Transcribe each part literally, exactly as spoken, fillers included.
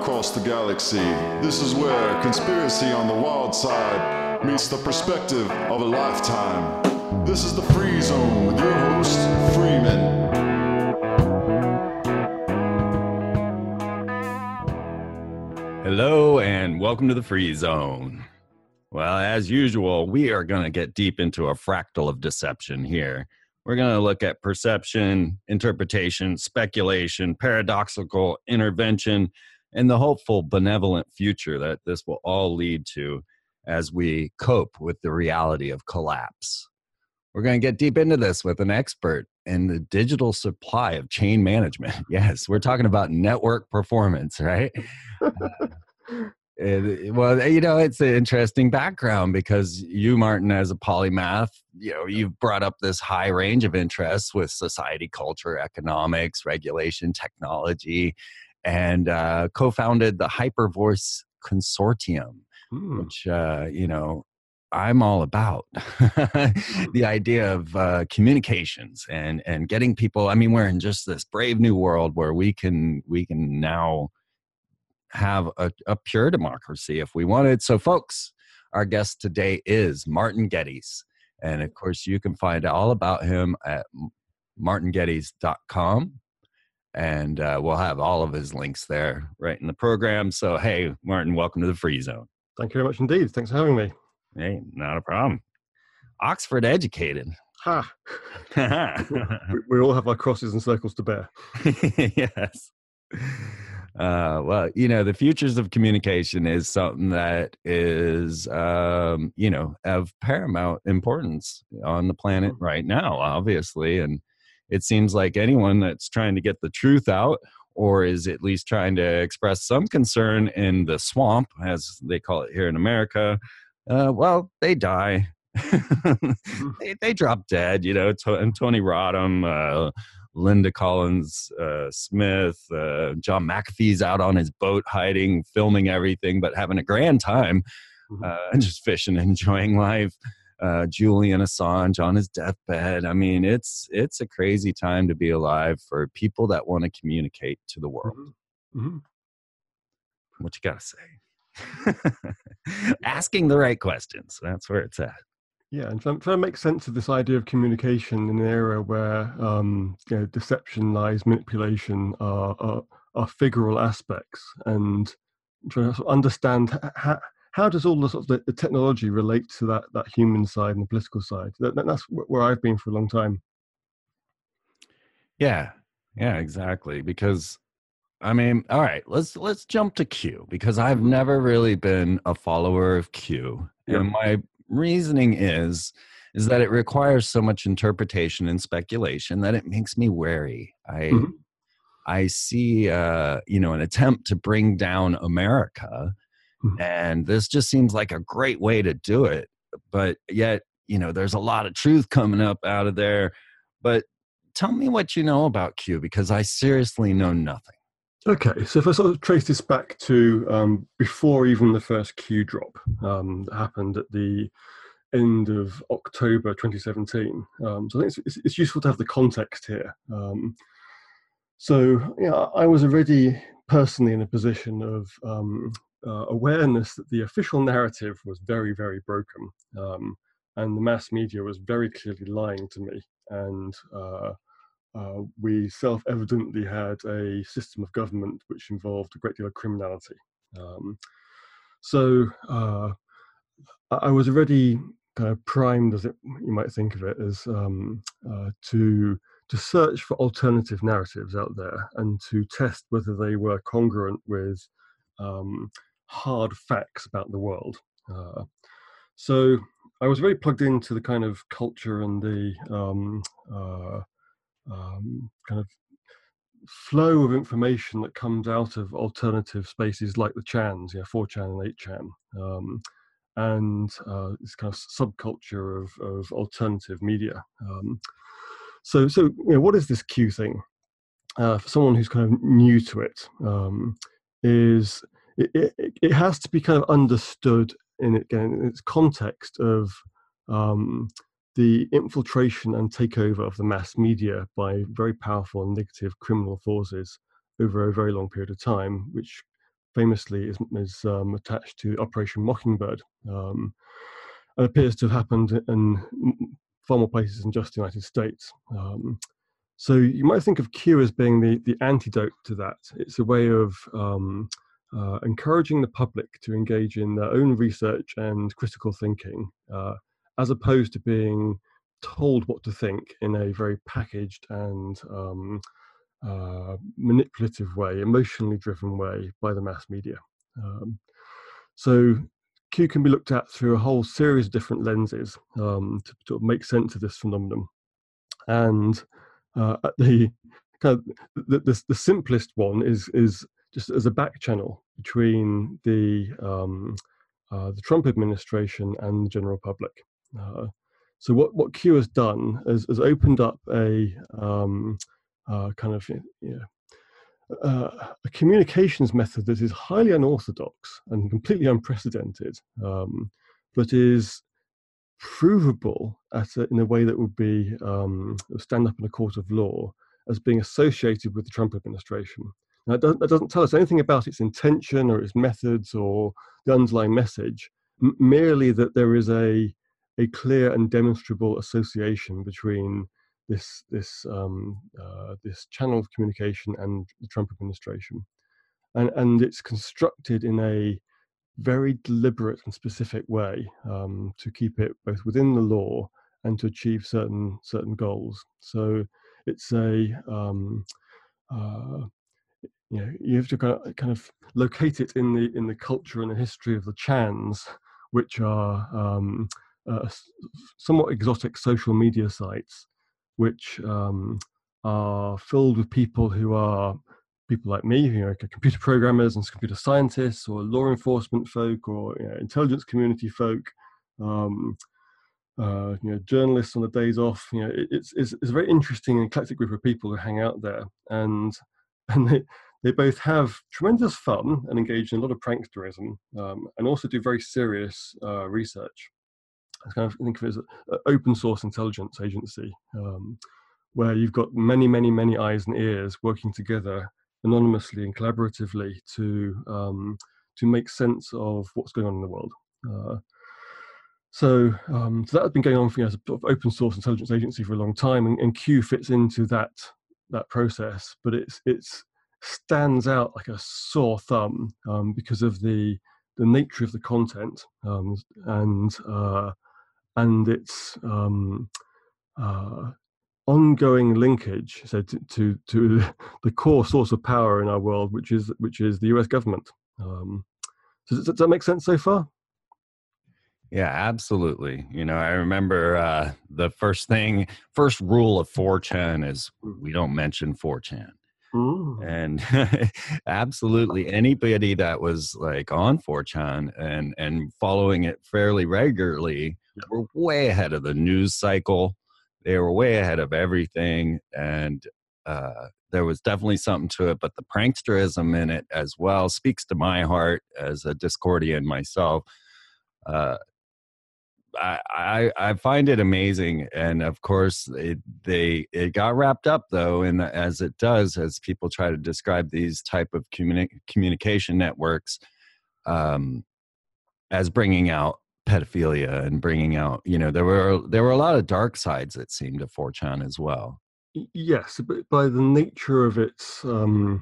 across the galaxy. This is where conspiracy on the wild side meets the perspective of a lifetime. This is the Free Zone with your host, Freeman. Hello and welcome to the Free Zone. Well, as usual, we are going to get deep into a fractal of deception here. We're going to look at perception, interpretation, speculation, paradoxical intervention, and the hopeful benevolent future that this will all lead to as we cope with the reality of collapse. We're going to get deep into this with an expert in the digital supply of chain management. Yes, we're talking about network performance, right? Uh, It, well, you know, it's an interesting background because you, Martin, as a polymath, you know, you've brought up this high range of interests with society, culture, economics, regulation, technology, and uh, co-founded the Hypervoice Consortium, hmm. which, uh, you know, I'm all about. The idea of uh, communications and and getting people. I mean, we're in just this brave new world where we can we can now have a, a pure democracy if we wanted. So folks, our guest today is Martin Geddes. And of course, you can find all about him at martin geddes dot com. And uh, we'll have all of his links there right in the program. So, hey, Martin, welcome to the Free Zone. Thank you very much indeed. Thanks for having me. Hey, not a problem. Oxford educated. Ha! we, we all have our crosses and circles to bear. Yes. Uh, well, you know, the futures of communication is something that is, um, you know, of paramount importance on the planet right now, obviously. And it seems like anyone that's trying to get the truth out or is at least trying to express some concern in the swamp, as they call it here in America, uh, well, they die. they, they drop dead, you know, to, and Tony Rodham, uh, Linda Collins uh, Smith, uh, John McAfee's out on his boat hiding, filming everything, but having a grand time uh, and just fishing, enjoying life. Uh, Julian Assange on his deathbed. I mean, it's it's a crazy time to be alive for people that want to communicate to the world. Mm-hmm. Mm-hmm. What you got to say? Asking the right questions. That's where it's at. Yeah, and trying, trying to make sense of this idea of communication in an era where um, you know, deception, lies, manipulation are, are, are figural aspects, and trying to sort of understand how, how does all the, sort of the, the technology relate to that, that human side and the political side. That, that's where I've been for a long time. Yeah, yeah, exactly. Because, I mean, all right, let's let's jump to Q, because I've never really been a follower of Q. Yeah. And my reasoning is is that it requires so much interpretation and speculation that it makes me wary. I mm-hmm. I see uh, you know, an attempt to bring down America, mm-hmm. and this just seems like a great way to do it. But yet, you know, there's a lot of truth coming up out of there. But tell me what you know about Q, because I seriously know nothing. Okay, so if I sort of trace this back to um, before even the first Q drop um, that happened at the end of October twenty seventeen, um, so I think it's, it's useful to have the context here. Um, so, yeah, I was already personally in a position of um, uh, awareness that the official narrative was very, very broken, um, and the mass media was very clearly lying to me, and uh, Uh, we self-evidently had a system of government which involved a great deal of criminality. Um, so uh, I was already kind of primed, as it, you might think of it, as um, uh, to to search for alternative narratives out there and to test whether they were congruent with um, hard facts about the world. Uh, so I was very plugged into the kind of culture and the um, uh, Um, kind of flow of information that comes out of alternative spaces like the Chans, yeah, four chan and eight chan, um, and uh, this kind of subculture of, of alternative media. Um, so, so you know, what is this Q thing? Uh, for someone who's kind of new to it, um, is it, it, it has to be kind of understood in, it, in its context of um, the infiltration and takeover of the mass media by very powerful and negative criminal forces over a very long period of time, which famously is, is um, attached to Operation Mockingbird. Um, and appears to have happened in far more places than just the United States. Um, so you might think of Q as being the, the antidote to that. It's a way of um, uh, encouraging the public to engage in their own research and critical thinking, uh, as opposed to being told what to think in a very packaged and um, uh, manipulative way, emotionally driven way by the mass media. Um, so Q can be looked at through a whole series of different lenses um, to, to make sense of this phenomenon. And uh, at the kind of the, the, the simplest one is is just as a back channel between the um, uh, the Trump administration and the general public. Uh, so what, what Q has done is has opened up a um, uh, kind of you know, uh, a communications method that is highly unorthodox and completely unprecedented, um, but is provable at a, in a way that would be um, stand up in a court of law as being associated with the Trump administration. Now, it doesn't, that doesn't tell us anything about its intention or its methods or the underlying message, m- merely that there is a a clear and demonstrable association between this this um, uh, this channel of communication and the Trump administration, and and it's constructed in a very deliberate and specific way um, to keep it both within the law and to achieve certain certain goals. So it's a um, uh, you know, you have to kind of, kind of locate it in the in the culture and the history of the Chans, which are um, uh, somewhat exotic social media sites, which um, are filled with people who are people like me, who are computer programmers and computer scientists, or law enforcement folk, or you know, intelligence community folk, um, uh, you know, journalists on the days off. You know, it, it's, it's it's a very interesting and eclectic group of people who hang out there, and and they they both have tremendous fun and engage in a lot of pranksterism, um, and also do very serious uh, research. I kind of think of it as an open source intelligence agency, um, where you've got many, many, many eyes and ears working together anonymously and collaboratively to um, to make sense of what's going on in the world. Uh, so, um, so that has been going on for, you know, as a sort of open source intelligence agency for a long time, and, and Q fits into that that process, but it's it's stands out like a sore thumb um, because of the the nature of the content um, and uh, and its um, uh, ongoing linkage, so to, to to the core source of power in our world, which is which is the U S government. Um, so does, does that make sense so far? Yeah, absolutely. You know, I remember uh, the first thing, first rule of four chan is we don't mention four chan. Mm. And absolutely anybody that was like on four chan and, and following it fairly regularly were way ahead of the news cycle. They were way ahead of everything. And uh, there was definitely something to it, but the pranksterism in it as well speaks to my heart as a Discordian myself. Uh, I, I I find it amazing, and of course it they it got wrapped up though, in the, as it does as people try to describe these type of communi- communication networks um, as bringing out pedophilia and bringing out, you know, there were there were a lot of dark sides, it seemed, to four chan as well. Yes, but by the nature of its um,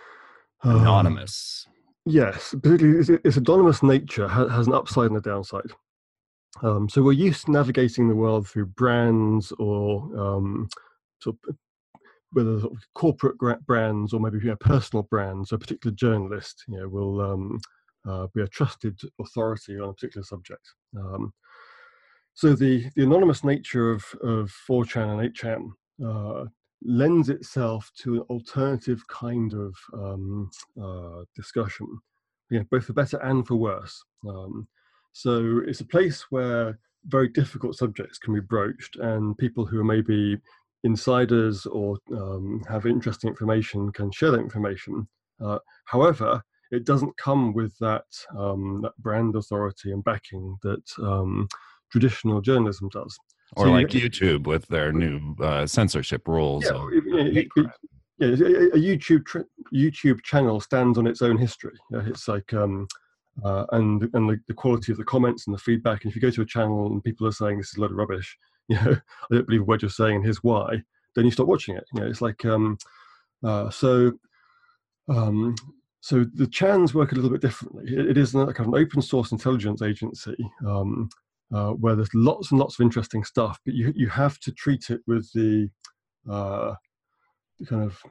anonymous. Uh, yes, particularly its, its anonymous nature has, has an upside and a downside. Um, so we're used to navigating the world through brands or um, sort of, whether sort of corporate brands or maybe, you know, personal brands. So a particular journalist, you know, will um, uh, be a trusted authority on a particular subject. Um, so the, the anonymous nature of, of four chan and eight chan uh, lends itself to an alternative kind of um, uh, discussion, you know, both for better and for worse. Um, So it's a place where very difficult subjects can be broached, and people who are maybe insiders or um, have interesting information can share that information. Uh, however, it doesn't come with that, um, that brand authority and backing that um, traditional journalism does. Or so like you, YouTube with their new uh, censorship rules. Yeah, of, it, it, it, yeah, a YouTube YouTube channel stands on its own history. You know, it's like um, uh, and and the, the quality of the comments and the feedback. And if you go to a channel and people are saying this is a load of rubbish, you know, I don't believe a word you're saying, and here's why, then you stop watching it. You know, it's like um, uh, so. Um, so the Chans work a little bit differently. It, it is a kind of an open source intelligence agency um, uh, where there's lots and lots of interesting stuff, but you you have to treat it with the, uh, the kind of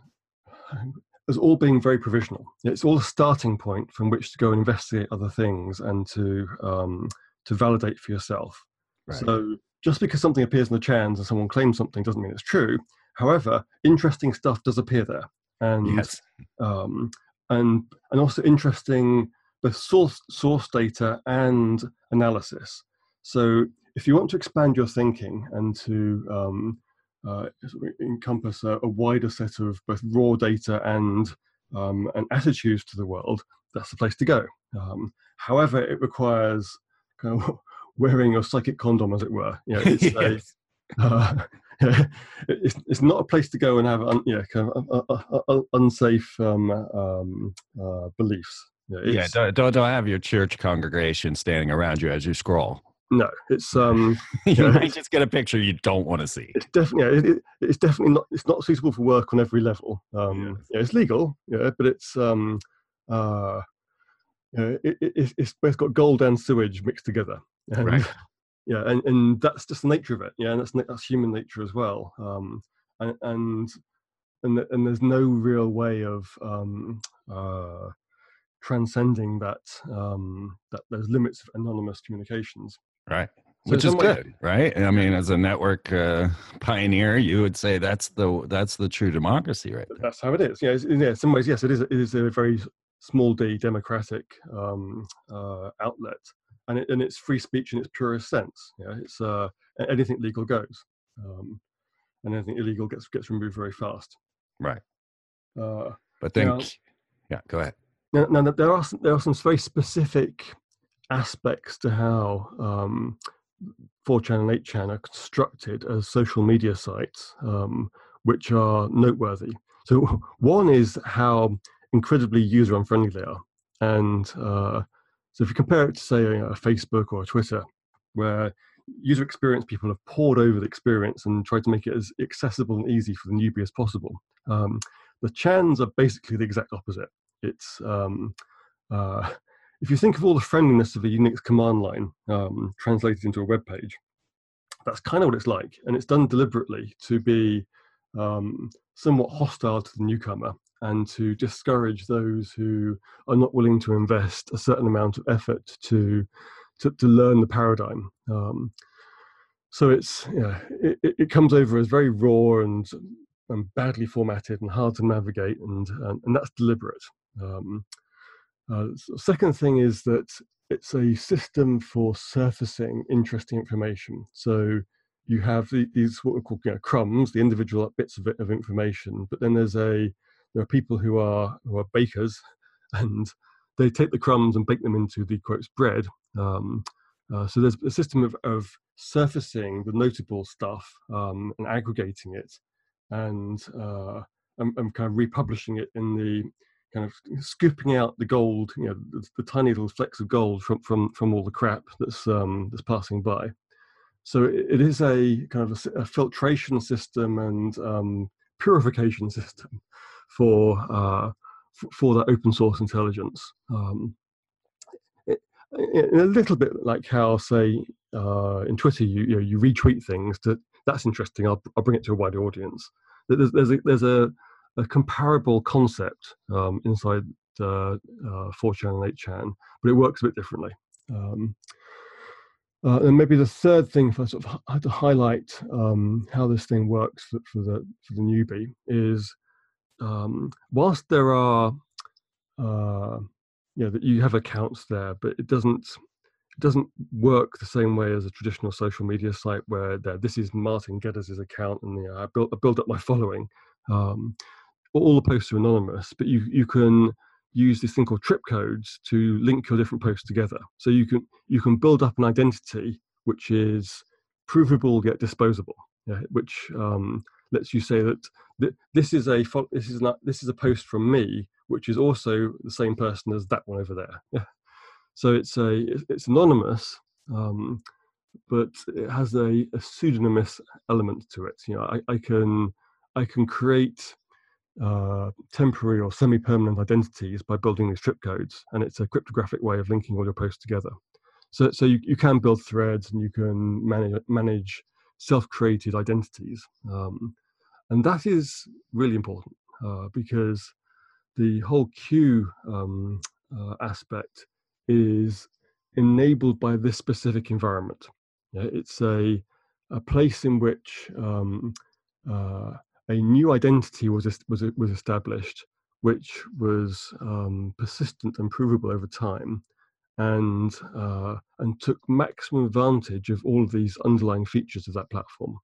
as all being very provisional. It's all a starting point from which to go and investigate other things and to um, to validate for yourself. Right. So just because something appears in the Chans and someone claims something doesn't mean it's true. However, interesting stuff does appear there. And yes. um, and and also interesting both source source data and analysis. So if you want to expand your thinking and to um, uh, encompass a, a wider set of both raw data and um, and attitudes to the world, that's the place to go. Um, however, it requires kind of wearing your psychic condom, as it were. You know, it's yes. a, uh, it's, it's not a place to go and have un, you know, kind of uh, uh, uh, unsafe um, um, uh, beliefs. You know, yeah, don't, don't don't have your church congregation standing around you as you scroll. No, it's um. you you know, might just get a picture you don't want to see. It's definitely yeah, it, it, it's definitely not it's not suitable for work on every level. Um, yeah. Yeah, it's legal, yeah, but it's um, uh, you know, it, it, it's both got gold and sewage mixed together. And, right. Yeah, and, and that's just the nature of it. Yeah, and that's that's human nature as well. Um, and and and, the, and there's no real way of um, uh, transcending that um, that those limits of anonymous communications. Right, so which is good, right? I mean, as a network uh, pioneer, you would say that's the that's the true democracy, right there. That's how it is. Yeah, it's, yeah. In some ways, yes, it is. It is a very small d democratic um, uh, outlet. And, it, and it's free speech in its purest sense. Yeah, it's uh, anything legal goes, um, and anything illegal gets gets removed very fast. Right. Uh, but then, now, yeah, go ahead. Now, now there are some, there are some very specific aspects to how um, four chan and eight chan are constructed as social media sites, um, which are noteworthy. So one is how incredibly user unfriendly they are, and uh, so if you compare it to, say, a Facebook or a Twitter, where user experience people have poured over the experience and tried to make it as accessible and easy for the newbie as possible, um, the Chans are basically the exact opposite. It's um, uh, if you think of all the friendliness of a Unix command line um, translated into a web page, that's kind of what it's like, and it's done deliberately to be um, somewhat hostile to the newcomer and to discourage those who are not willing to invest a certain amount of effort to to, to learn the paradigm. Um, so it's yeah, it, it comes over as very raw and, and badly formatted and hard to navigate, and and, and that's deliberate. Um, uh, second thing is that it's a system for surfacing interesting information. So you have the, these what we call you know, crumbs, the individual bits of it of information, but then there's a there are people who are who are bakers, and they take the crumbs and bake them into the quotes bread. Um, uh, so there's a system of, of surfacing the notable stuff um, and aggregating it, and, uh, and and kind of republishing it in the kind of scooping out the gold, you know, the, the tiny little flecks of gold from from from all the crap that's um, that's passing by. So it, it is a kind of a, a filtration system and um, purification system for uh, f- for that open source intelligence. Um, it, it, a little bit like how, say, uh, in Twitter, you you, know, you retweet things that that's interesting. I'll I'll bring it to a wider audience. There's there's a, there's a, a comparable concept um, inside uh, uh, four chan and eight chan, but it works a bit differently. Um, Uh, and maybe the third thing, if I sort of had to highlight um, how this thing works for, for the for the newbie, is um, whilst there are, uh, you know, that you have accounts there, but it doesn't it doesn't work the same way as a traditional social media site where there, this is Martin Geddes' account, and you know, I built I build up my following. Um, all the posts are anonymous, but you you can use this thing called trip codes to link your different posts together. So you can you can build up an identity which is provable yet disposable, yeah, which um, lets you say that th- this is a fo- this is not this is a post from me, which is also the same person as that one over there. Yeah. So it's a it's anonymous, um, but it has a, a pseudonymous element to it. You know, I, I can I can create uh, temporary or semi-permanent identities by building these strip codes, and it's a cryptographic way of linking all your posts together. So, so you, you can build threads, and you can manage manage self-created identities, um, and that is really important uh, because the whole queue um, uh, aspect is enabled by this specific environment. Yeah, it's a a place in which um, uh, a new identity was was was established, which was um, persistent and provable over time, and uh, and took maximum advantage of all of these underlying features of that platform.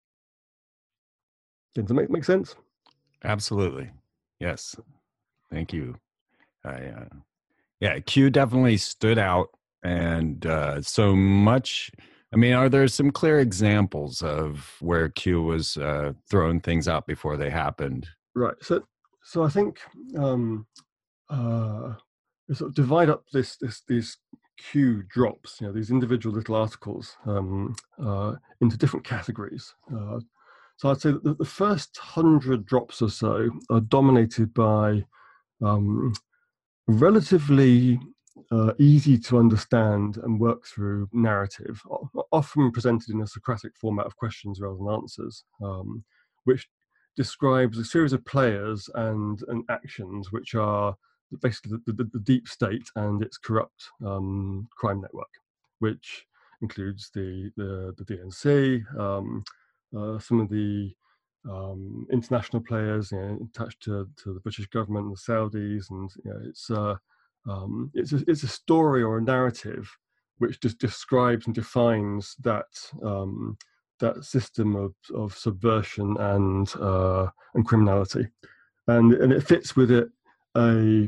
Does that make make sense? Absolutely, yes. Thank you. I, uh, yeah, Q definitely stood out, and uh, so much. I mean, are there some clear examples of where Q was uh, throwing things out before they happened? Right. So, so I think um, uh, we sort of divide up this this these Q drops, you know, these individual little articles um, uh, into different categories. Uh, so I'd say that the, the first hundred drops or so are dominated by um, relatively uh, easy to understand and work through narrative, often presented in a Socratic format of questions rather than answers, um, which describes a series of players and, and actions which are basically the, the, the deep state and its corrupt um, crime network, which includes the, the, the D N C, um, uh, some of the um, international players, you know, attached to, to the British government and the Saudis, and you know, it's uh, um, it's a, it's a story or a narrative which just describes and defines that um, that system of, of subversion and uh, and criminality, and and it fits with it a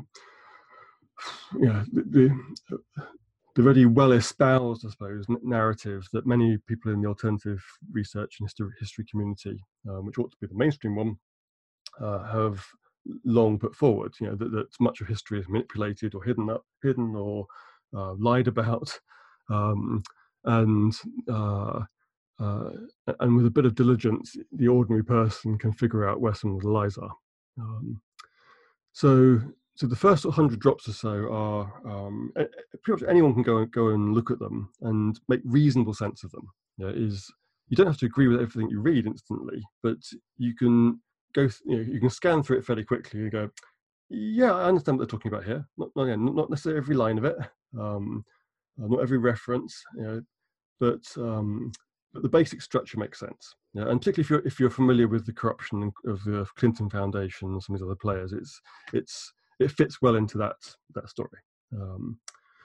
yeah the, the the very well espoused, I suppose, narrative that many people in the alternative research and history, history community, um, which ought to be the mainstream one, uh, have long put forward. You know that, that much of history is manipulated or hidden up, hidden or uh, lied about, um, and uh, uh, and with a bit of diligence, the ordinary person can figure out where some of the lies are. Um, so. So the first hundred drops or so are um, pretty much anyone can go go and look at them and make reasonable sense of them. You know, is you don't have to agree with everything you read instantly, but you can go. You know, you can scan through it fairly quickly and go, yeah, I understand what they're talking about here. Not not, not necessarily every line of it, um, uh, not every reference, you know, but um, but the basic structure makes sense. You know, and particularly if you're if you're familiar with the corruption of the Clinton Foundation and some of these other players, it's it's it fits well into that that story. Um,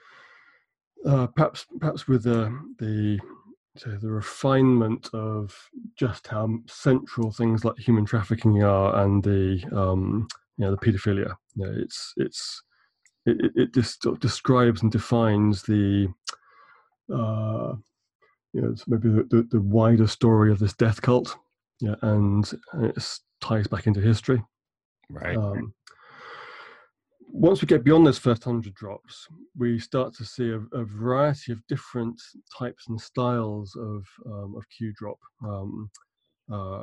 uh, perhaps perhaps with the the so the refinement of just how central things like human trafficking are, and the um, you know the paedophilia. You know, it's it's it, it just sort of describes and defines the uh, you know maybe the, the, the wider story of this death cult. Yeah, and, and it ties back into history. Right. Um, Once we get beyond those first hundred drops, we start to see a, a variety of different types and styles of um, of Q drop, um, uh,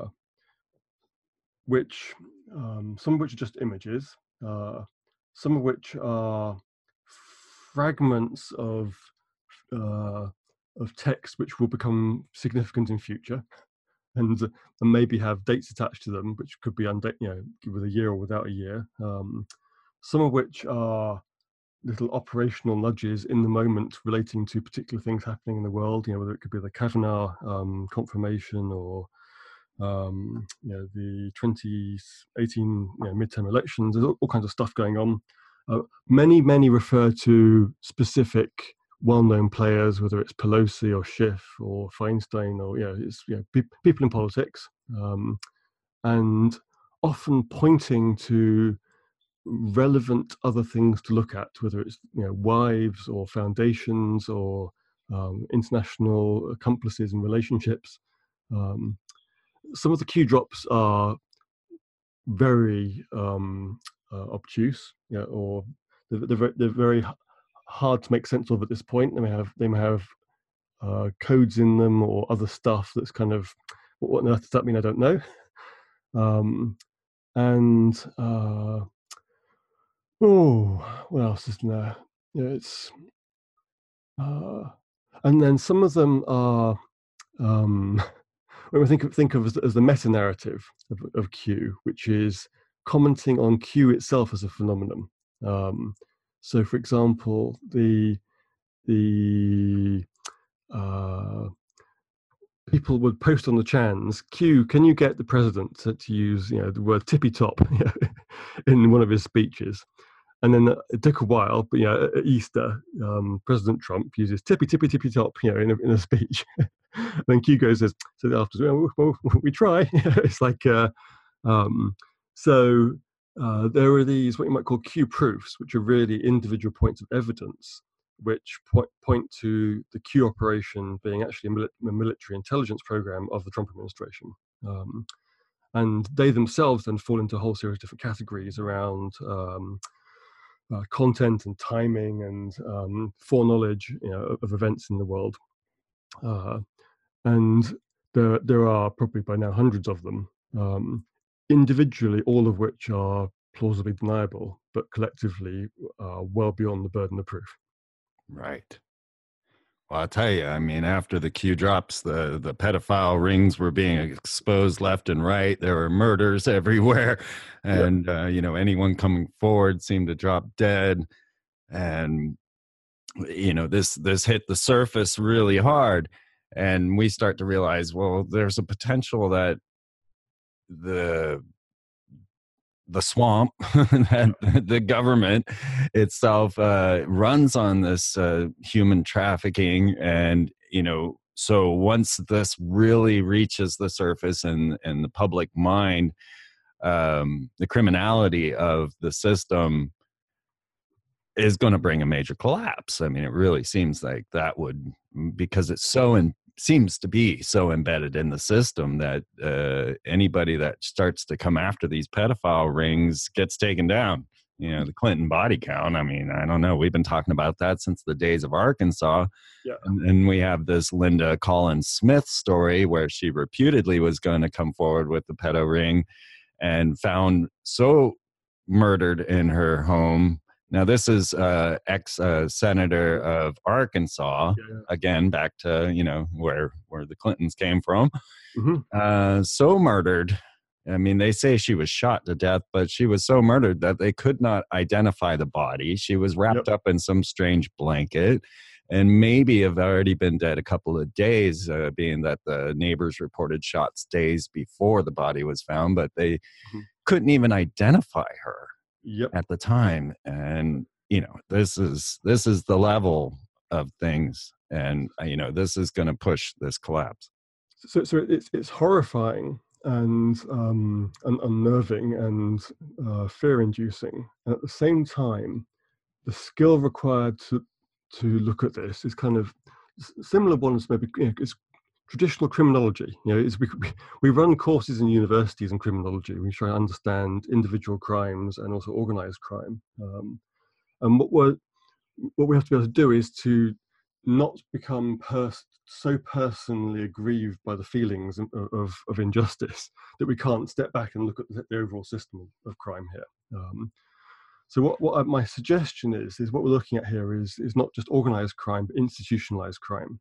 which um, some of which are just images, uh, some of which are fragments of uh, of text which will become significant in future, and and maybe have dates attached to them, which could be undate, you know, with a year or without a year. Um, some of which are little operational nudges in the moment relating to particular things happening in the world, you know, whether it could be the Kavanaugh um, confirmation or, um, you know, the twenty eighteen you know, midterm elections. There's all, all kinds of stuff going on. Uh, many, many refer to specific well-known players, whether it's Pelosi or Schiff or Feinstein or, you know, it's, you know, pe- people in politics, um, and often pointing to relevant other things to look at, whether it's you know wives or foundations or um, international accomplices and relationships. Um, some of the Q drops are very um, uh, obtuse, you know, or they're, they're, very, they're very hard to make sense of at this point. They may have they may have uh, codes in them or other stuff that's kind of, what on earth does that mean? I don't know. Um, and uh, oh, what else is there? Yeah, it's uh, and then some of them are. Um, when we think of think of as, as the meta narrative of, of Q, which is commenting on Q itself as a phenomenon. Um, so, for example, the the uh, people would post on the chans, Q, can you get the president to, to use, you know, the word tippy top in one of his speeches? And then it took a while, but, you know, at Easter, um, President Trump uses tippy, tippy, tippy top, you know, in a, in a speech. Then Q goes, says, so after, well, well, we try. It's like, uh, um, so uh, there are these, what you might call Q proofs, which are really individual points of evidence, which point, point to the Q operation being actually a, mili- a military intelligence program of the Trump administration. Um, and they themselves then fall into a whole series of different categories around um, uh, content and timing and um, foreknowledge, you know, of, of events in the world. Uh, and there, there are probably by now hundreds of them, um, individually, all of which are plausibly deniable, but collectively uh, well beyond the burden of proof. Right. Well, I'll tell you, I mean, after the Q drops, the, the pedophile rings were being exposed left and right. There were murders everywhere. And, yep. uh, you know, anyone coming forward seemed to drop dead. And, you know, this this hit the surface really hard. And we start to realize, well, there's a potential that the the swamp, that the government itself uh, runs on this uh, human trafficking. And, you know, so once this really reaches the surface and, and the public mind, um, the criminality of the system is going to bring a major collapse. I mean, it really seems like that would, because it's so in, seems to be so embedded in the system that uh, anybody that starts to come after these pedophile rings gets taken down. You know, the Clinton body count, I mean, I don't know. We've been talking about that since the days of Arkansas. Yeah. And, and we have this Linda Collins Smith story where she reputedly was going to come forward with the pedo ring and found so murdered in her home. Now, this is uh, ex-senator uh, of Arkansas, yeah. Again, back to, you know, where, where the Clintons came from. Mm-hmm. Uh, so murdered. I mean, they say she was shot to death, but she was so murdered that they could not identify the body. She was wrapped yep. up in some strange blanket and maybe have already been dead a couple of days, uh, being that the neighbors reported shots days before the body was found, but they mm-hmm. couldn't even identify her. Yep. At the time. And, you know, this is this is the level of things. And, you know, this is going to push this collapse. So, so it's it's horrifying and um, and unnerving and uh, fear-inducing. And at the same time, the skill required to to look at this is kind of similar ones. Maybe, you know, it's traditional criminology. You know, it's, we we run courses in universities in criminology. We try to understand individual crimes and also organized crime. Um, and what we're what we have to be able to do is to not become pers- so personally aggrieved by the feelings of, of, of injustice that we can't step back and look at the, the overall system of crime here. Um, so what, what I, my suggestion is, is what we're looking at here is, is not just organized crime, but institutionalized crime.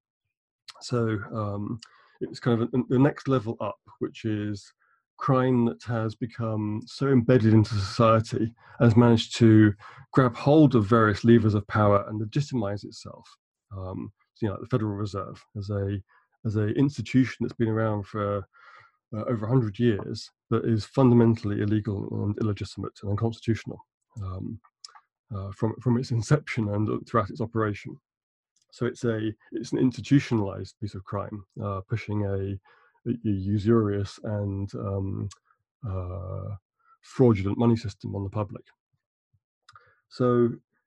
So um, it's kind of a, the next level up, which is crime that has become so embedded into society and has managed to grab hold of various levers of power and legitimize itself. Um, so, you know, like the Federal Reserve as a as a institution that's been around for uh, over one hundred years, but is fundamentally illegal and illegitimate and unconstitutional um, uh, from from its inception and throughout its operation. So it's a it's an institutionalized piece of crime, uh, pushing a, a usurious and um, uh, fraudulent money system on the public. So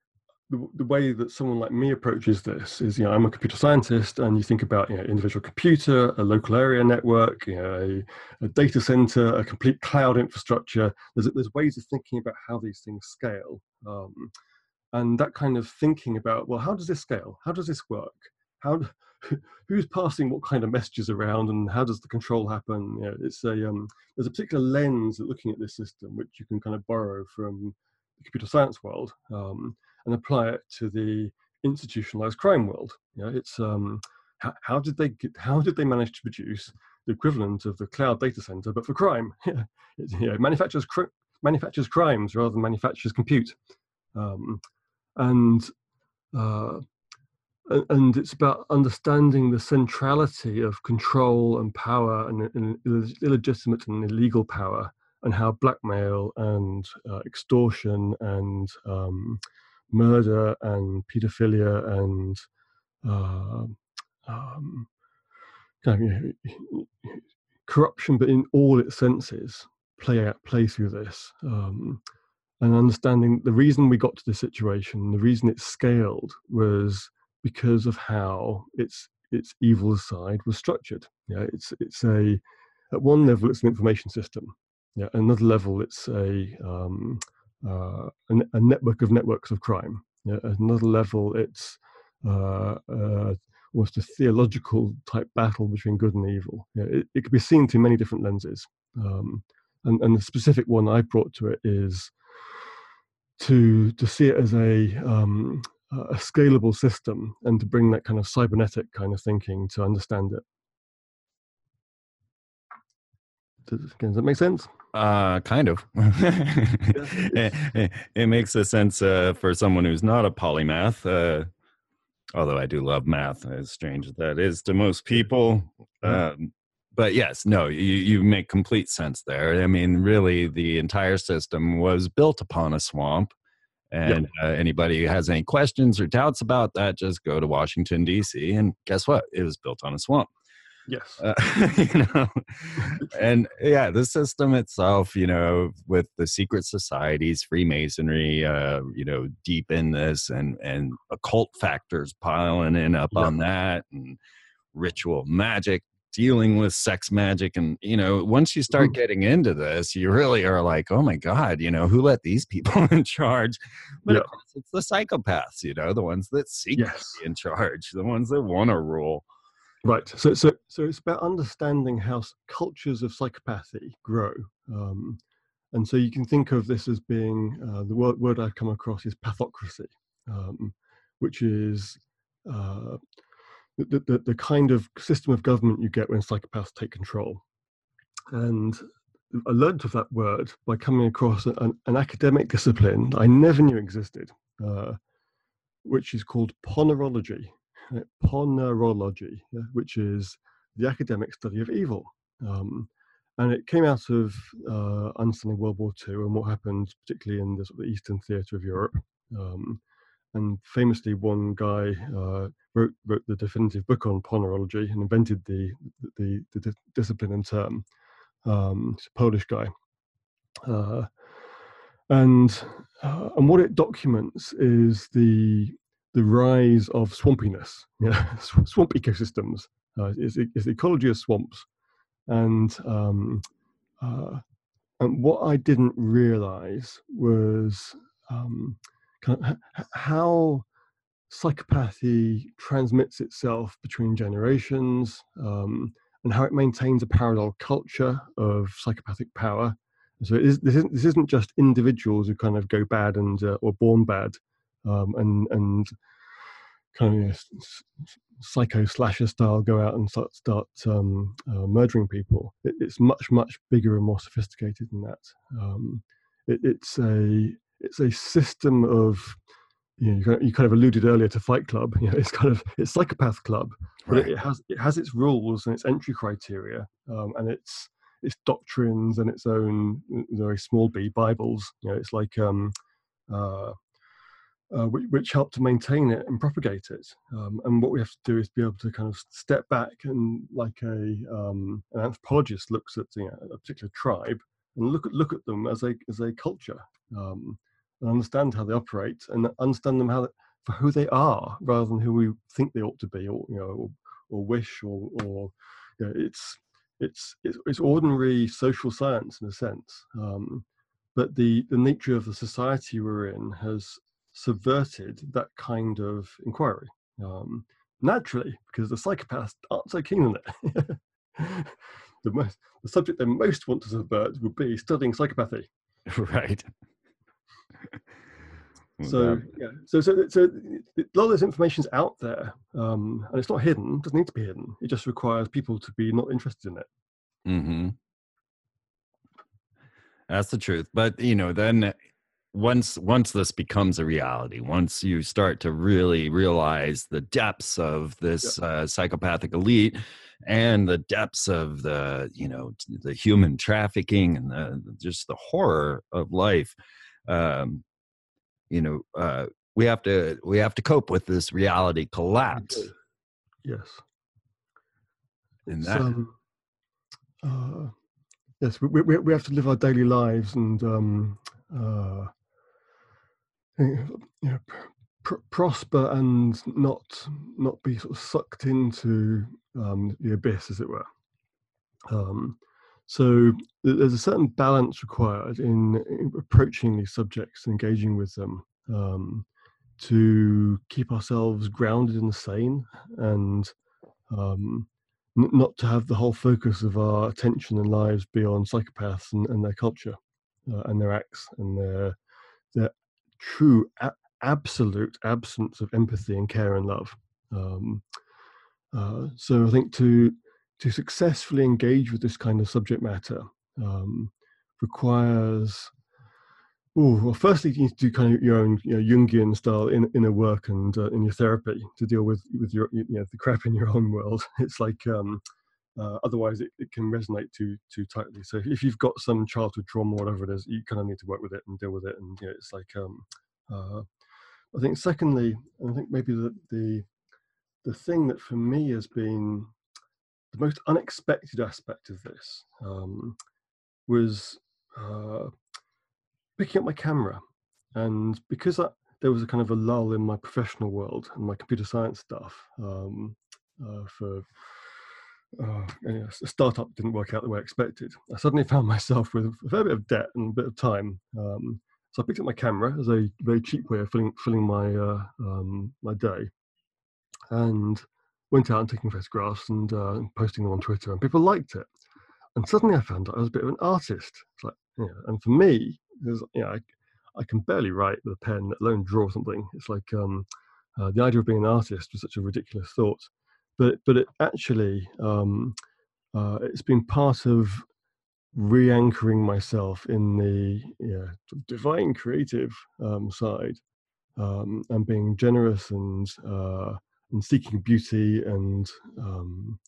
the, the way that someone like me approaches this is, you know, I'm a computer scientist, and you think about, you know, individual computer, a local area network, you know, a, a data center, a complete cloud infrastructure. There's there's ways of thinking about how these things scale, um, and that kind of thinking about, well, how does this scale? How does this work? How who's passing what kind of messages around, and how does the control happen? You know, it's a um, there's a particular lens at looking at this system which you can kind of borrow from the computer science world. Um, and apply it to the institutionalized crime world. You know, it's um, how, how did they get, how did they manage to produce the equivalent of the cloud data center, but for crime? Yeah, it, you know, manufactures cr- manufactures crimes rather than manufactures compute, um, and uh, and it's about understanding the centrality of control and power and, and illegitimate and illegal power, and how blackmail and uh, extortion and um, murder and pedophilia and uh, um, kind of, you know, corruption, but in all its senses, play out, play through this, um, and understanding the reason we got to this situation, the reason it scaled, was because of how its its evil side was structured. Yeah, it's it's a at one level it's an information system. Yeah, at another level it's a um, uh, a, a network of networks of crime. Yeah, at another level it's uh, uh, almost a theological type battle between good and evil. Yeah, it, it could be seen through many different lenses. Um, and, and the specific one I brought to it is to to see it as a um, a scalable system, and to bring that kind of cybernetic kind of thinking to understand it. Does, does that make sense? Uh, kind of. it, it, it makes a sense uh, for someone who's not a polymath. Uh, although I do love math, as strange as that is to most people. Yeah. Um, but yes, no, you, you make complete sense there. I mean, really, the entire system was built upon a swamp. And Yep. uh, anybody who has any questions or doubts about that, just go to Washington, D C, and guess what? It was built on a swamp. Yes. Uh, you know, and yeah, the system itself, you know, with the secret societies, Freemasonry, uh, you know, deep in this, and and occult factors piling in up Yep. on that, and ritual magic, dealing with sex magic, and you know, once you start Mm. getting into this, you really are like, oh my god, you know, who let these people in charge? But Yep. of course, it's the psychopaths, you know, the ones that seek Yes. to be in charge, the ones that want to rule. Right. So, so, so it's about understanding how cultures of psychopathy grow, um, and so you can think of this as being uh, the word, word I've come across is pathocracy, um, which is uh, the, the the kind of system of government you get when psychopaths take control. And I learned of that word by coming across an, an academic discipline I never knew existed, uh, which is called ponerology. uh, Ponerology, yeah, which is the academic study of evil. Um, and it came out of uh, understanding World War Two and what happened, particularly in the, sort of the Eastern theatre of Europe. Um, and famously, one guy uh, wrote wrote the definitive book on ponerology and invented the the, the, the discipline and term. Um, it's a Polish guy, uh, and uh, and what it documents is the the rise of swampiness, yeah, swamp ecosystems. Uh, is is the ecology of swamps, and um, uh, and what I didn't realize was um, kind of h- how psychopathy transmits itself between generations, um, and how it maintains a parallel culture of psychopathic power. So it is, this, isn't, this isn't just individuals who kind of go bad and uh, or born bad, um, and and kind of, you know, psycho slasher style go out and start start um, uh, murdering people. It, it's much much bigger and more sophisticated than that. Um, it, it's a it's a system of, you know, you kind of, you kind of alluded earlier to Fight Club. You know, it's kind of it's Psychopath Club, but Right. it, it has it has its rules and its entry criteria, um, and its its doctrines and its own very small b Bibles. You know, it's like um, uh, uh, which, which help to maintain it and propagate it. Um, and what we have to do is be able to kind of step back and, like a um, an anthropologist looks at, you know, a particular tribe, and look at look at them as a as a culture. Um, and understand how they operate, and understand them how for who they are, rather than who we think they ought to be, or you know, or, or wish, or or you know, it's it's it's it's ordinary social science in a sense. Um, but the the nature of the society we're in has subverted that kind of inquiry. Um, naturally, because the psychopaths aren't so keen on it. the, most, the subject they most want to subvert would be studying psychopathy. Right. So yeah, so so so a lot of this information's out there, um, and it's not hidden. It doesn't need to be hidden. It just requires people to be not interested in it. Mm-hmm. That's the truth. But you know, then once once this becomes a reality, once you start to really realize the depths of this uh, psychopathic elite and the depths of the you know the human trafficking and the, just the horror of life, um, you know, uh, we have to we have to cope with this reality collapse. Yes. And It's, that. um, uh, yes, we, we we have to live our daily lives and um, uh, you know, pr- prosper and not not be sort of sucked into um, the abyss, as it were. Um, so there's a certain balance required in, in approaching these subjects, engaging with them, um, to keep ourselves grounded and sane, and um, n- not to have the whole focus of our attention and lives be on psychopaths and, and their culture, uh, and their acts and their their true a- absolute absence of empathy and care and love. Um, uh, so I think to to successfully engage with this kind of subject matter um, requires, oh, well, firstly you need to do kind of your own, you know, Jungian style in, inner work and uh, in your therapy to deal with with your, you know, the crap in your own world. It's like um, uh, otherwise it, it can resonate too too tightly. So if you've got some childhood trauma, whatever it is, you kind of need to work with it and deal with it. And you know, it's like um, uh, I think secondly, I think maybe the the the thing that for me has been the most unexpected aspect of this um, was uh, picking up my camera. And because I, there was a kind of a lull in my professional world and my computer science stuff um, uh, for uh, anyway, a startup didn't work out the way I expected, I suddenly found myself with a fair bit of debt and a bit of time. Um, so I picked up my camera as a very cheap way of filling, filling my uh, um, my day, and went out and taking photographs and uh, posting them on Twitter, and people liked it. And suddenly I found out I was a bit of an artist. It's like, you know, and for me, there's, you know, I, I can barely write with a pen, let alone draw something. It's like um, uh, the idea of being an artist was such a ridiculous thought, but but it actually um, uh, it's been part of re-anchoring myself in the, you know, divine creative um, side, um, and being generous and uh, and seeking beauty and um,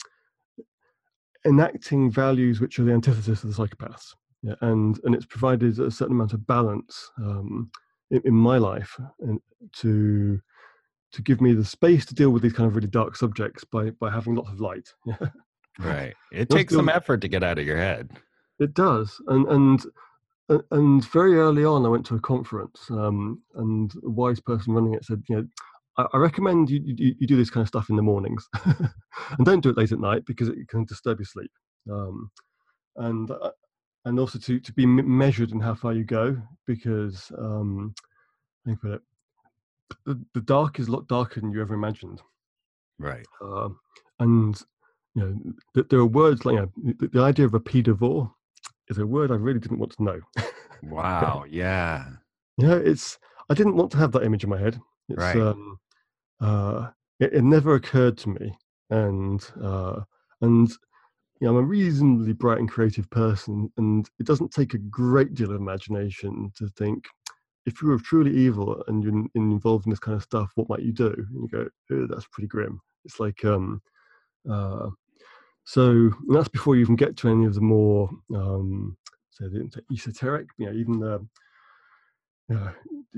enacting values which are the antithesis of the psychopaths. Yeah, and and it's provided a certain amount of balance um, in, in my life, and to to give me the space to deal with these kind of really dark subjects by by having lots of light. Yeah. Right. It takes some effort to get out of your head. It does, and and and very early on, I went to a conference, um, and a wise person running it said, you know, I, I recommend you, you you do this kind of stuff in the mornings, and don't do it late at night because it can disturb your sleep. Um, and uh, and also to to be measured in how far you go, because um, I think that the, the dark is a lot darker than you ever imagined. Right. Um, and you know, th- there are words like, you know, the, the idea of a pedivore is a word I really didn't want to know. Wow. Yeah. Yeah, it's I didn't want to have that image in my head. It's Right. um, uh, it, it never occurred to me, and uh, and you know, I'm a reasonably bright and creative person, and it doesn't take a great deal of imagination to think, if you were truly evil and you're in, involved in this kind of stuff, what might you do? And you go, oh, that's pretty grim. It's like, um, uh, so that's before you even get to any of the more, um, so the esoteric, you know, even the, uh,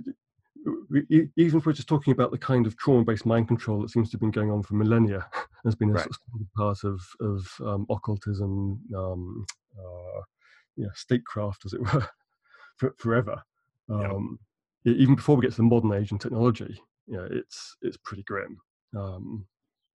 even if we're just talking about the kind of trauma-based mind control that seems to have been going on for millennia, has been a Right. sort of part of of um, occultism, um, uh, yeah, statecraft, as it were, for, forever. Yep. Um, even before we get to the modern age and technology, you know, it's it's pretty grim. Um,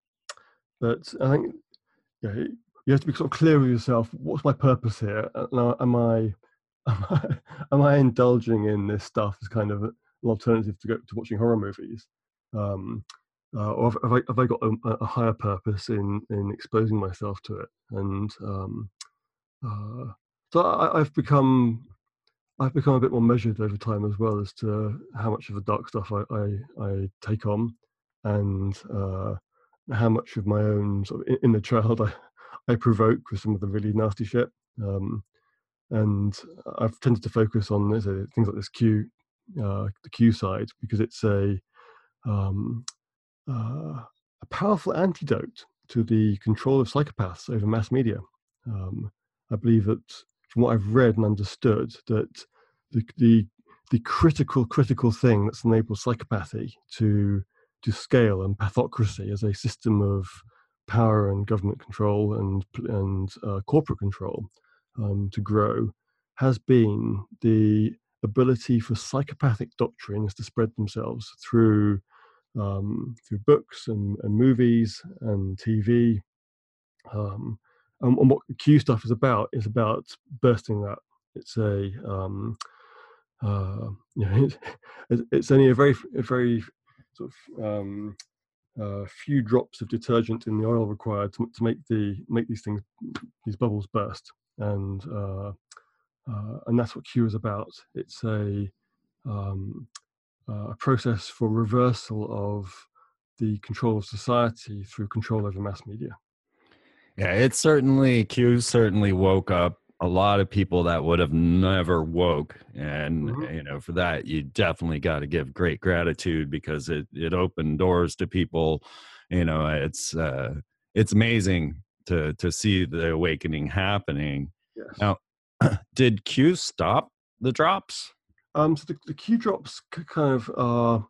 but I think you know, you have to be sort of clear with yourself. What's my purpose here? Now, am I am I am I indulging in this stuff as kind of an alternative to go to watching horror movies? Um, uh, or have, have, I, have I got a, a higher purpose in in exposing myself to it? And um, uh, so I, I've become I've become a bit more measured over time as well as to how much of the dark stuff I I, I take on, and uh, how much of my own sort of inner child I, I provoke with some of the really nasty shit. Um, and I've tended to focus on this, uh, things like this Q, uh, the Q side, because it's a um, uh, a powerful antidote to the control of psychopaths over mass media. Um, I believe that from what I've read and understood, that the the, the critical critical thing that's enabled psychopathy to to scale and pathocracy as a system of power and government control and and uh, corporate control um, to grow has been the ability for psychopathic doctrines to spread themselves through um, through books and, and movies and T V. Um, and, and what Q stuff is about is about bursting that. It's a um, uh, you know, it, it's only a very a very sort of um, uh, few drops of detergent in the oil required to, to make the make these things, these bubbles burst, and uh, uh, and that's what Q is about. It's a um, uh, a process for reversal of the control of society through control over mass media. Yeah, it certainly Q certainly woke up a lot of people that would have never woke, and mm-hmm. you know, for that you definitely got to give great gratitude, because it it opened doors to people. You know, it's uh it's amazing to to see the awakening happening. Yes. Now, did Q stop the drops? Um so the, the Q drops kind of are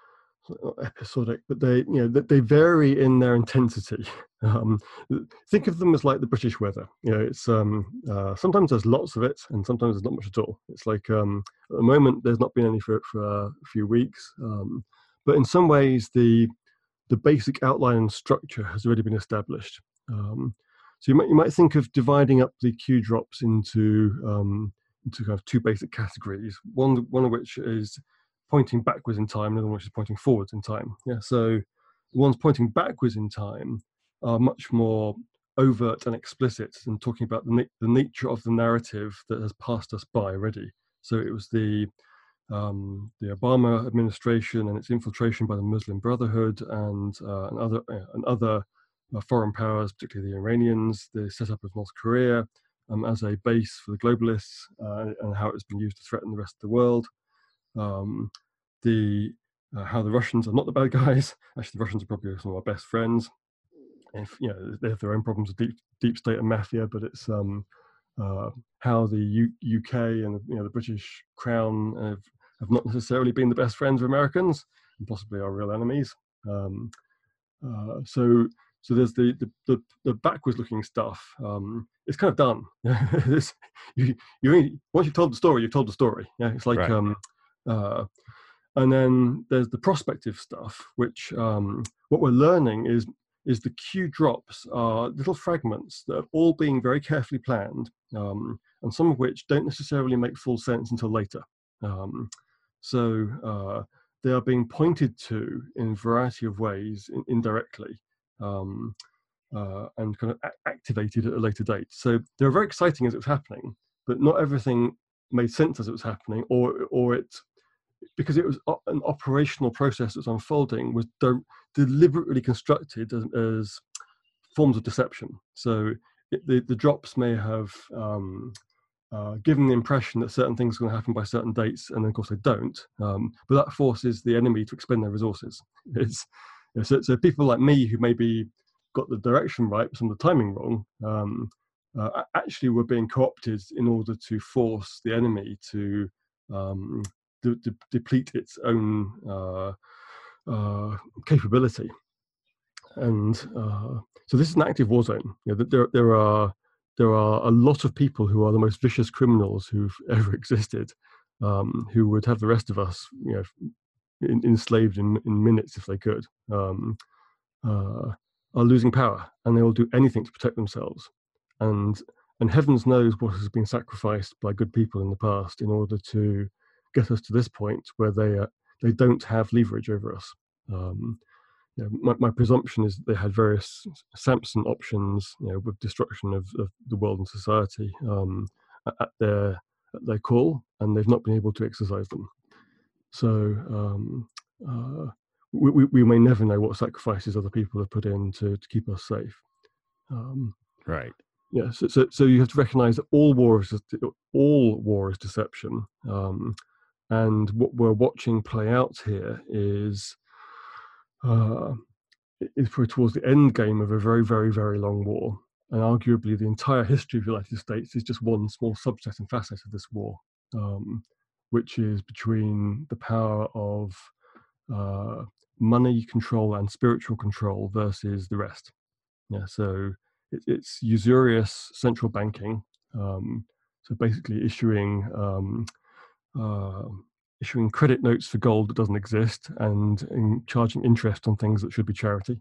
episodic, but they you know they vary in their intensity. Um, think of them as like the British weather. You know, it's um, uh, sometimes there's lots of it, and sometimes there's not much at all. It's like um, at the moment there's not been any for for a few weeks, um, but in some ways the the basic outline and structure has already been established. Um, so you might you might think of dividing up the Q drops into um, into kind of two basic categories. One one of which is pointing backwards in time, and the other one which is pointing forwards in time. Yeah, so the ones pointing backwards in time are much more overt and explicit and talking about the, na- the nature of the narrative that has passed us by already. So it was the um, the Obama administration and its infiltration by the Muslim Brotherhood and, uh, and other uh, and other uh, foreign powers, particularly the Iranians, the setup of North Korea um, as a base for the globalists, uh, and how it's been used to threaten the rest of the world. Um, the uh, how the Russians are not the bad guys. Actually, the Russians are probably some of our best friends. If you know, they have their own problems with deep deep state and mafia, but it's um, uh, how the U- UK and you know the British Crown have, have not necessarily been the best friends of Americans, and possibly our real enemies. Um, uh, so so there's the the, the, the backwards looking stuff. Um, it's kind of done. it's, you you only, once you've told the story, you've told the story. Yeah, it's like. Right. Um, uh, and then there's the prospective stuff, which um, what we're learning is is the Q drops are little fragments that are all being very carefully planned, um, and some of which don't necessarily make full sense until later. Um, so uh, they are being pointed to in a variety of ways, in, indirectly, um, uh, and kind of a- activated at a later date. So they're very exciting as it was happening, but not everything made sense as it was happening, or or it, because it was an operational process that was unfolding, was de- deliberately constructed as, as forms of deception. So it, the, the drops may have um, uh, given the impression that certain things are going to happen by certain dates, and then of course they don't. Um, but that forces the enemy to expend their resources. It's, you know, so, so people like me who maybe got the direction right, but some of the timing wrong, um, uh, actually were being co-opted in order to force the enemy to um, De- de- deplete its own uh, uh, capability, and uh, so this is an active war zone. You know, there, there are there are a lot of people who are the most vicious criminals who've ever existed, um, who would have the rest of us, you know, in, enslaved in, in minutes if they could, um, uh, are losing power, and they will do anything to protect themselves. And and heavens knows what has been sacrificed by good people in the past in order to get us to this point where they uh, they don't have leverage over us. Um, you know, my, my presumption is that they had various Samson options, you know, with destruction of, of the world and society um, at their at their call, and they've not been able to exercise them. So um, uh, we, we, we may never know what sacrifices other people have put in to, to keep us safe. Um, right. Yeah. So, so so you have to recognise that all war is all war is deception, um, and what we're watching play out here is. Uh, is probably towards the end game of a very, very, very long war. And arguably the entire history of the United States is just one small subset and facet of this war, um, which is between the power of uh, money control and spiritual control versus the rest. Yeah, so it, it's usurious central banking. Um, so basically issuing um, uh, issuing credit notes for gold that doesn't exist, and in charging interest on things that should be charity,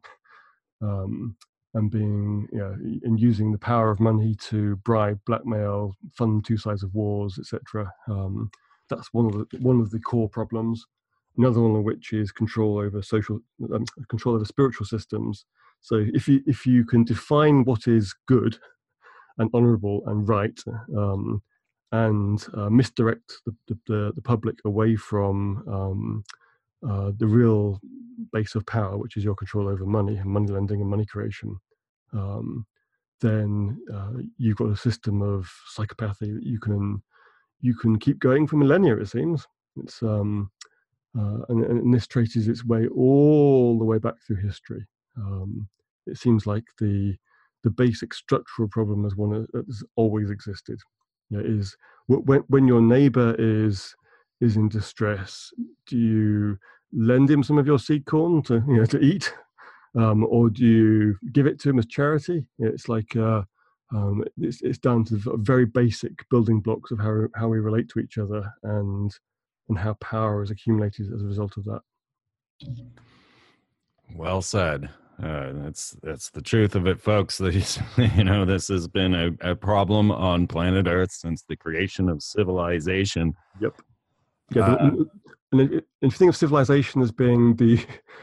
um, and being, you know, and using the power of money to bribe, blackmail, fund two sides of wars, et cetera. Um, that's one of the one of the core problems. Another one of which is control over social, um, control over spiritual systems. So if you if you can define what is good and honourable and right, um, and uh, misdirect the, the, the public away from um, uh, the real base of power, which is your control over money and money lending and money creation, um, then uh, you've got a system of psychopathy that you can you can keep going for millennia. It seems it's um, uh, and, and this traces its way all the way back through history. Um, it seems like the the basic structural problem is one that has always existed. You know, is when when your neighbor is is in distress, do you lend him some of your seed corn to you know to eat, um, or do you give it to him as charity? It's like uh, um, it's it's down to the very basic building blocks of how how we relate to each other and and how power is accumulated as a result of that. Well said. Uh, that's that's the truth of it, folks. These, you know, this has been a, a problem on planet Earth since the creation of civilization. Yep. Yeah. Uh, and if you think of civilization as being the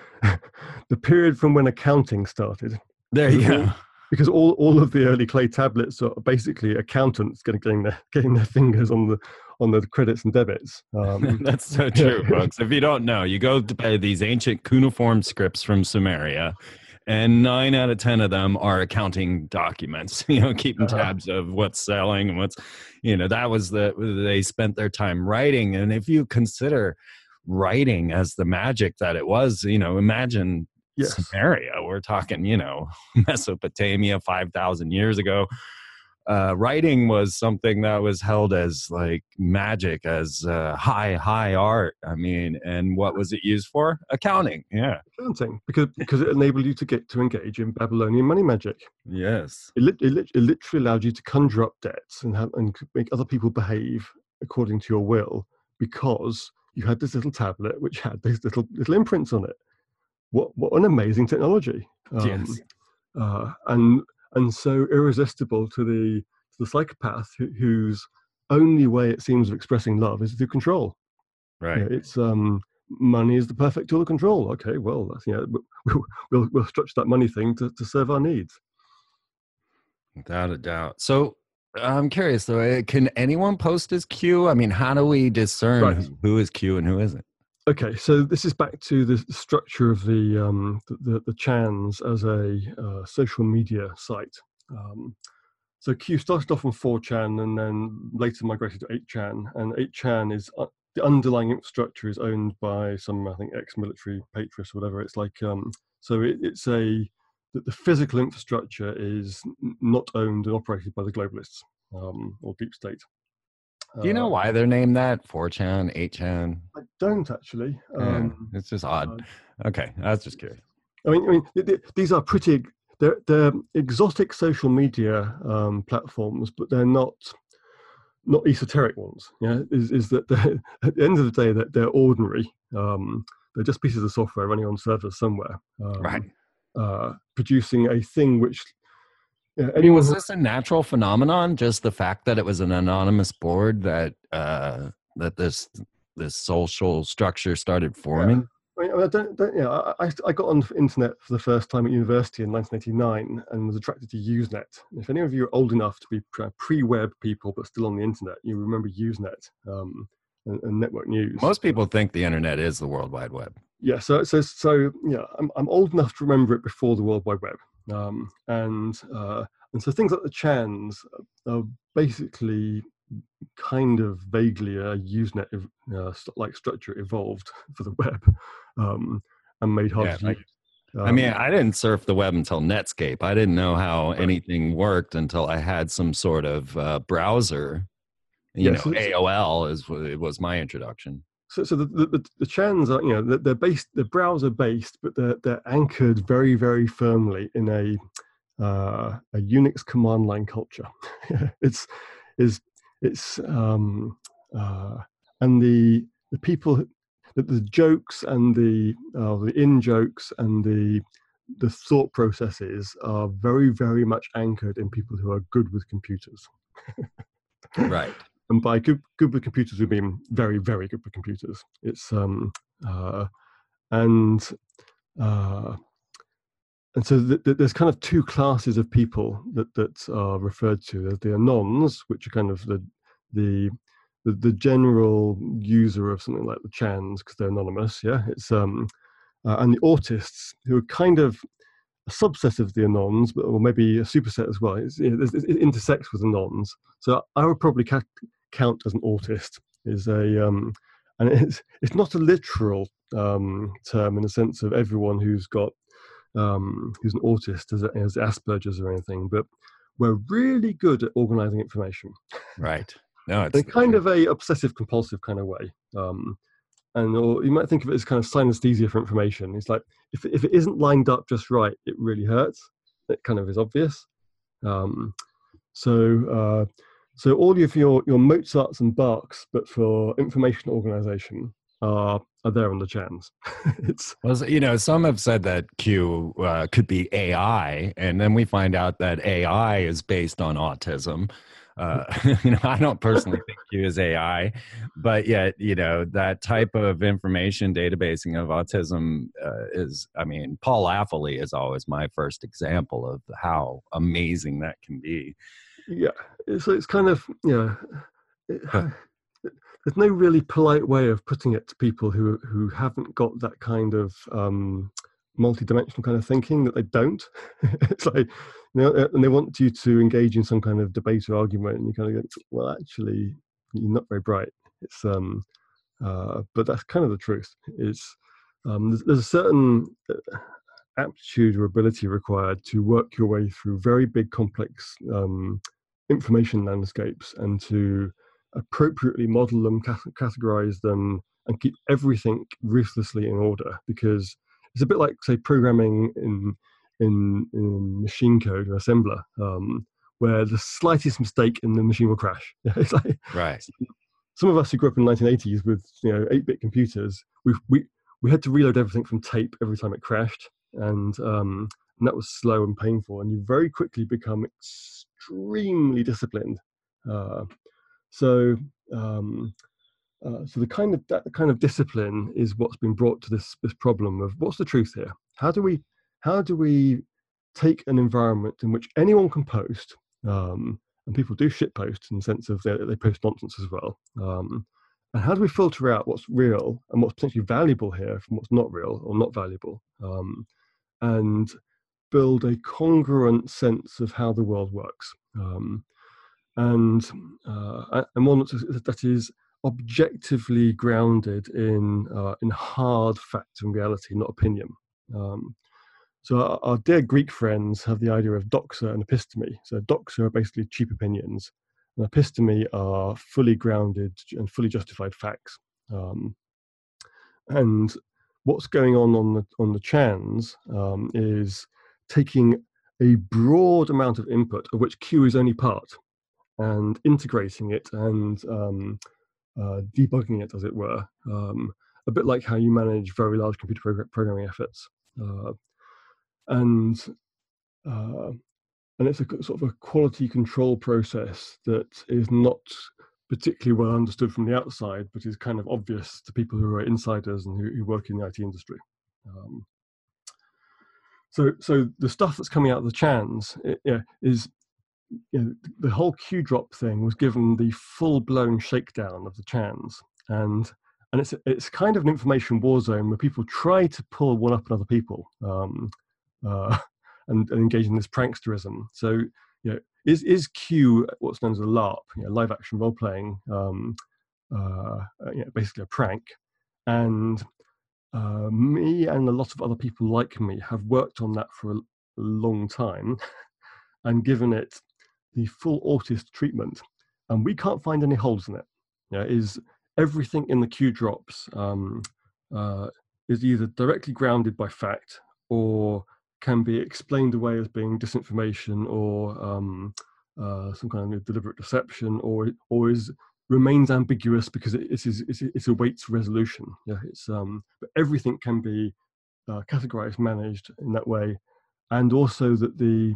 the period from when accounting started, there you go. Because all, all of the early clay tablets are basically accountants getting getting their getting their fingers on the on the credits and debits. Um, That's so true, folks. If you don't know, you go to these ancient cuneiform scripts from Sumeria, and nine out of ten of them are accounting documents. You know, keeping tabs of what's selling and what's, you know, that was the they spent their time writing. And if you consider writing as the magic that it was, you know, imagine. Yes. Sumeria, we're talking, you know, Mesopotamia five thousand years ago. Uh, writing was something that was held as like magic, as uh, high, high art. I mean, and what was it used for? Accounting. Yeah. Accounting, because because it enabled you to get to engage in Babylonian money magic. Yes. It, it, it literally allowed you to conjure up debts and have, and make other people behave according to your will, because you had this little tablet which had these little little imprints on it. What what an amazing technology! Um, yes, uh, and and so irresistible to the to the psychopath who, whose only way it seems of expressing love is through control. Right. You know, it's um, money is the perfect tool of control. Okay, well, that's, you know, we'll, we'll we'll structure that money thing to, to serve our needs. Without a doubt. So I'm curious though, can anyone post as Q? I mean, how do we discern right. who, who is Q and who isn't? Okay, so this is back to the structure of the um, the, the Chans as a uh, social media site. Um, so Q started off on four chan and then later migrated to eight chan. And eight chan is uh, the underlying infrastructure is owned by some, I think, ex-military patriots or whatever. It's like um, so it, it's a the, the physical infrastructure is not owned and operated by the globalists um, or deep state. Do you know why they're named that? four chan, eight chan? I don't actually. Um, yeah, it's just odd. Uh, okay, I was just curious. I mean, I mean, th- th- these are pretty. They're, they're exotic social media um, platforms, but they're not. not esoteric ones. Yeah, is is that at the end of the day that they're ordinary. Um, they're just pieces of software running on servers somewhere, um, Right. uh, producing a thing which yeah, I mean, anyone. was Who, this a natural phenomenon? Just the fact that it was an anonymous board that uh, that this this social structure started forming? I mean, I don't, don't yeah, I, I got on the internet for the first time at university in nineteen eighty-nine and was attracted to Usenet. If any of you are old enough to be pre-web people but still on the internet, you remember Usenet um, and, and network news. Most people think the internet is the World Wide Web. Yeah, so so so yeah, I'm I'm old enough to remember it before the World Wide Web, um, and uh, and so things like the Chans are basically kind of vaguely a Usenet uh, like structure evolved for the web um, and made hard Yeah, to like, use. Um, I mean, I didn't surf the web until Netscape. I didn't know how right. anything worked until I had some sort of uh, browser. You Yeah, know, so- A O L is it was my introduction. So, so the, the the Chans are, you know, they're based, they're browser based, but they're they're anchored very very firmly in a uh, a Unix command line culture. it's is it's um, uh, and the the people, the, the jokes and the uh, the in jokes and the the thought processes are very very much anchored in people who are good with computers. Right. And by good, good with computers, we mean very, very good with computers. It's um, uh, and uh, and so th- th- there's kind of two classes of people that that are referred to. There's the anons, which are kind of the the the, the general user of something like the Chans because they're anonymous. Yeah, it's um, uh, and the autists who are kind of a subset of the anons, but or maybe a superset as well. It's, it, it intersects with anons. So I would probably ca- count as an autist. Is a um, and it's it's not a literal um, term in the sense of everyone who's got um, who's an autist has, has Asperger's or anything, but we're really good at organizing information. Right. No, it's in kind of a obsessive compulsive kind of way. Um, and or you might think of it as kind of synesthesia for information. It's like if if it isn't lined up just right, it really hurts. It kind of is obvious. Um, so uh, so all of your your Mozarts and Bachs, but for information organization, are are there on the Chans. It's well, you know, some have said that Q uh, could be A I, and then we find out that A I is based on autism. Uh, you know, I don't personally think Q is A I, but yet, you know, that type of information databasing of autism uh, is, I mean, Paul Affoley is always my first example of how amazing that can be. Yeah, so it's kind of, yeah, it, there's no really polite way of putting it to people who who haven't got that kind of um, multi-dimensional kind of thinking that they don't. It's like, you know, and they want you to engage in some kind of debate or argument, and you kind of go, well, actually, you're not very bright. It's um, uh, but that's kind of the truth. It's um, there's, there's a certain aptitude or ability required to work your way through very big, complex um, information landscapes and to appropriately model them, categorize them, and keep everything ruthlessly in order. Because it's a bit like, say, programming in in, in machine code or assembler, um, where the slightest mistake in the machine will crash. It's like, right. Some of us who grew up in the nineteen eighties with, you know, eight-bit computers, we we we had to reload everything from tape every time it crashed, and um, and that was slow and painful. And you very quickly become extremely disciplined. Uh, so. Um, Uh, so the kind of that kind of discipline is what's been brought to this this problem of what's the truth here? How do we how do we take an environment in which anyone can post, um, and people do shit post in the sense of they, they post nonsense as well, um, and how do we filter out what's real and what's potentially valuable here from what's not real or not valuable, um, and build a congruent sense of how the world works, um, and uh, and one that is objectively grounded in uh, in hard fact and reality, not opinion. Um, so our, our dear Greek friends have the idea of doxa and episteme. So doxa are basically cheap opinions, and episteme are fully grounded and fully justified facts. Um, and what's going on on the on the Chans um, is taking a broad amount of input, of which Q is only part, and integrating it and um, uh, debugging it, as it were, um, a bit like how you manage very large computer progr- programming efforts. Uh, and uh, and it's a sort of a quality control process that is not particularly well understood from the outside, but is kind of obvious to people who are insiders and who, who work in the I T industry. Um, so, so the stuff that's coming out of the Chans it, yeah, is you know, the whole Q drop thing was given the full-blown shakedown of the Chans, and and it's it's kind of an information war zone where people try to pull one up on other people. Um, uh, And, and engage in this pranksterism. So, you know, is is Q what's known as a LARP, you know, live action role playing, um, uh, you know, basically a prank? And uh, me and a lot of other people like me have worked on that for a, a long time and given it the full autist treatment, and we can't find any holes in it. You know, is everything in the Q drops um, uh, is either directly grounded by fact or can be explained away as being disinformation or um, uh, some kind of deliberate deception, or or is remains ambiguous because it, it is it's, it's awaits resolution. Yeah, it's um, but everything can be uh, categorized, managed in that way, and also that the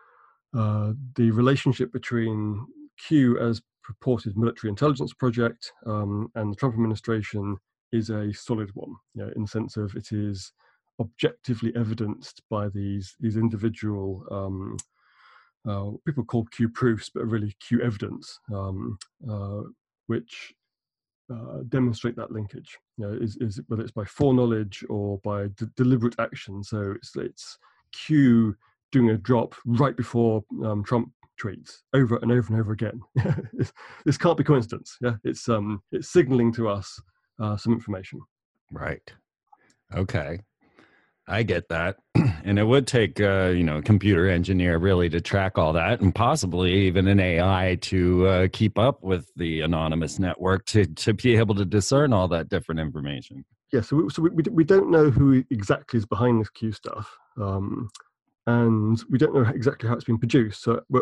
uh, the relationship between Q as purported military intelligence project um, and the Trump administration is a solid one. You know, in the sense of it is objectively evidenced by these these individual um, uh, people call Q proofs, but are really Q evidence, um, uh, which uh, demonstrate that linkage. You know, is, is whether it's by foreknowledge or by d- deliberate action. So it's it's Q doing a drop right before um, Trump tweets over and over and over again. This can't be coincidence. Yeah, it's um it's signaling to us uh, some information. Right. Okay. I get that. And it would take, uh, you know, a computer engineer really to track all that, and possibly even an A I to uh, keep up with the anonymous network to, to be able to discern all that different information. Yeah, so we, so we, we don't know who exactly is behind this Q stuff, um, and we don't know exactly how it's been produced. So we're,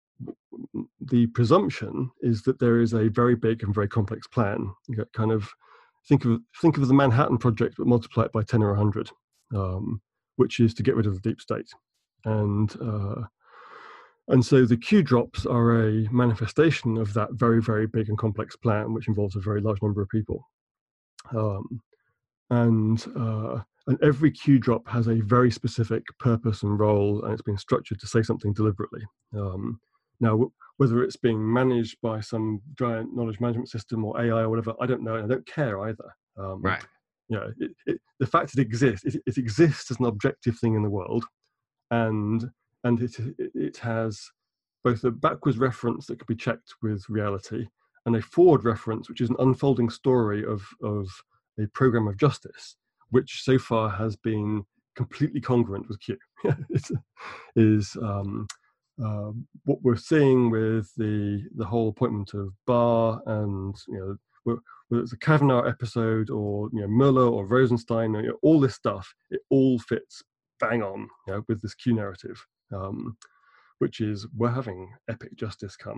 the presumption is that there is a very big and very complex plan. You know, kind of think of think of the Manhattan Project, but multiply it by ten or a hundred. Um, which is to get rid of the deep state. And uh, and so the Q drops are a manifestation of that very, very big and complex plan, which involves a very large number of people. Um, and uh, and every Q drop has a very specific purpose and role, and it's been structured to say something deliberately. Um, now, whether it's being managed by some giant knowledge management system or A I or whatever, I don't know, and I don't care either. Um, right. You know, it, it, the fact it exists, it, it exists as an objective thing in the world, and and it it has both a backwards reference that can be checked with reality, and a forward reference, which is an unfolding story of of a program of justice, which so far has been completely congruent with Q. It is um, uh, what we're seeing with the the whole appointment of Barr, and you know. We're, whether it's a Kavanaugh episode or you know Mueller or Rosenstein, you know, all this stuff, it all fits bang on, you know, with this Q narrative, um, which is we're having epic justice come.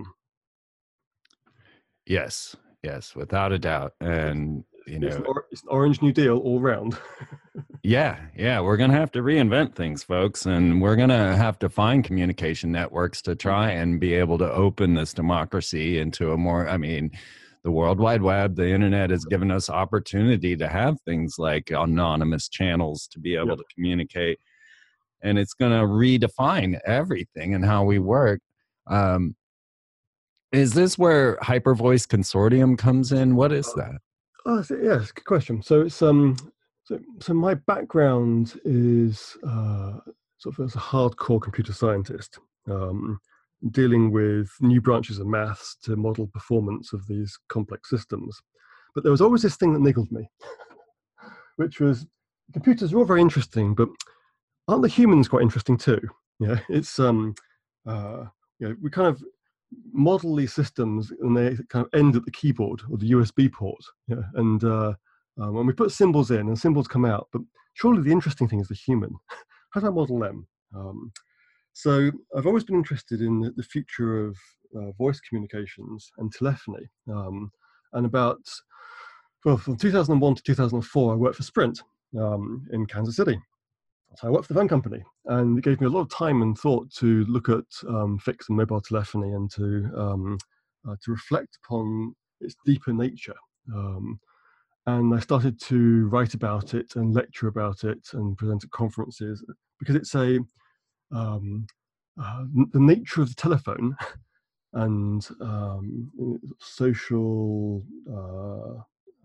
Yes, yes, without a doubt. And you know, it's an, or, it's an Orange New Deal all round. yeah, yeah, we're gonna have to reinvent things, folks, and we're gonna have to find communication networks to try and be able to open this democracy into a more, I mean. The World Wide Web, the internet has given us opportunity to have things like anonymous channels to be able yep. to communicate. And it's going to redefine everything and how we work. Um, is this where Hypervoice Consortium comes in? What is that? Oh, yes, good question. So it's um, so so my background is uh, sort of as a hardcore computer scientist. Um, dealing with new branches of maths to model performance of these complex systems. But there was always this thing that niggled me, which was computers are all very interesting, but aren't the humans quite interesting too? Yeah, it's um, uh, you know, we kind of model these systems and they kind of end at the keyboard or the U S B port. Yeah, and uh, uh, when we put symbols in and symbols come out, but surely the interesting thing is the human. How do I model them? Um, So I've always been interested in the, the future of uh, voice communications and telephony. Um, and about, well, from two thousand one to two thousand four, I worked for Sprint um, in Kansas City. So I worked for the phone company, and it gave me a lot of time and thought to look at um, fixed and mobile telephony and to um, uh, to reflect upon its deeper nature. Um, and I started to write about it and lecture about it and present at conferences, because it's a um, uh, the nature of the telephone and um, social uh,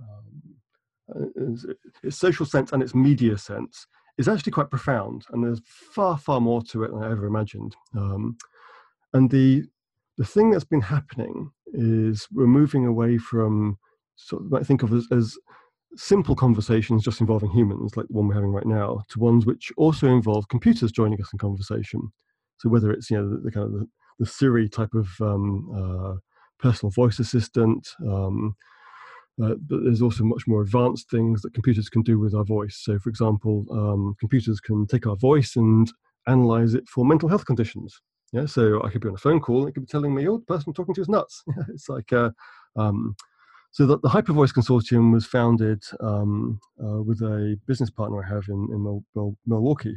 um, its, its social sense and its media sense is actually quite profound, and there's far, far more to it than I ever imagined. Um, and the the thing that's been happening is we're moving away from sort of, I think of as, as simple conversations just involving humans, like the one we're having right now, to ones which also involve computers joining us in conversation. So whether it's, you know, the, the kind of the, the Siri type of um, uh, personal voice assistant, um, uh, but there's also much more advanced things that computers can do with our voice. So, for example, um, computers can take our voice and analyze it for mental health conditions. Yeah, so I could be on a phone call and it could be telling me, oh, the person I'm talking to is nuts. It's like, uh, um, so the, the Hypervoice Consortium was founded um, uh, with a business partner I have in, in Mil- Mil- Milwaukee.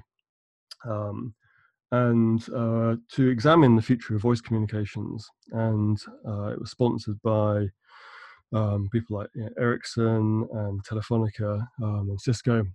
Um, and uh, to examine the future of voice communications. And uh, it was sponsored by um, people like, you know, Ericsson and Telefonica um, and Cisco.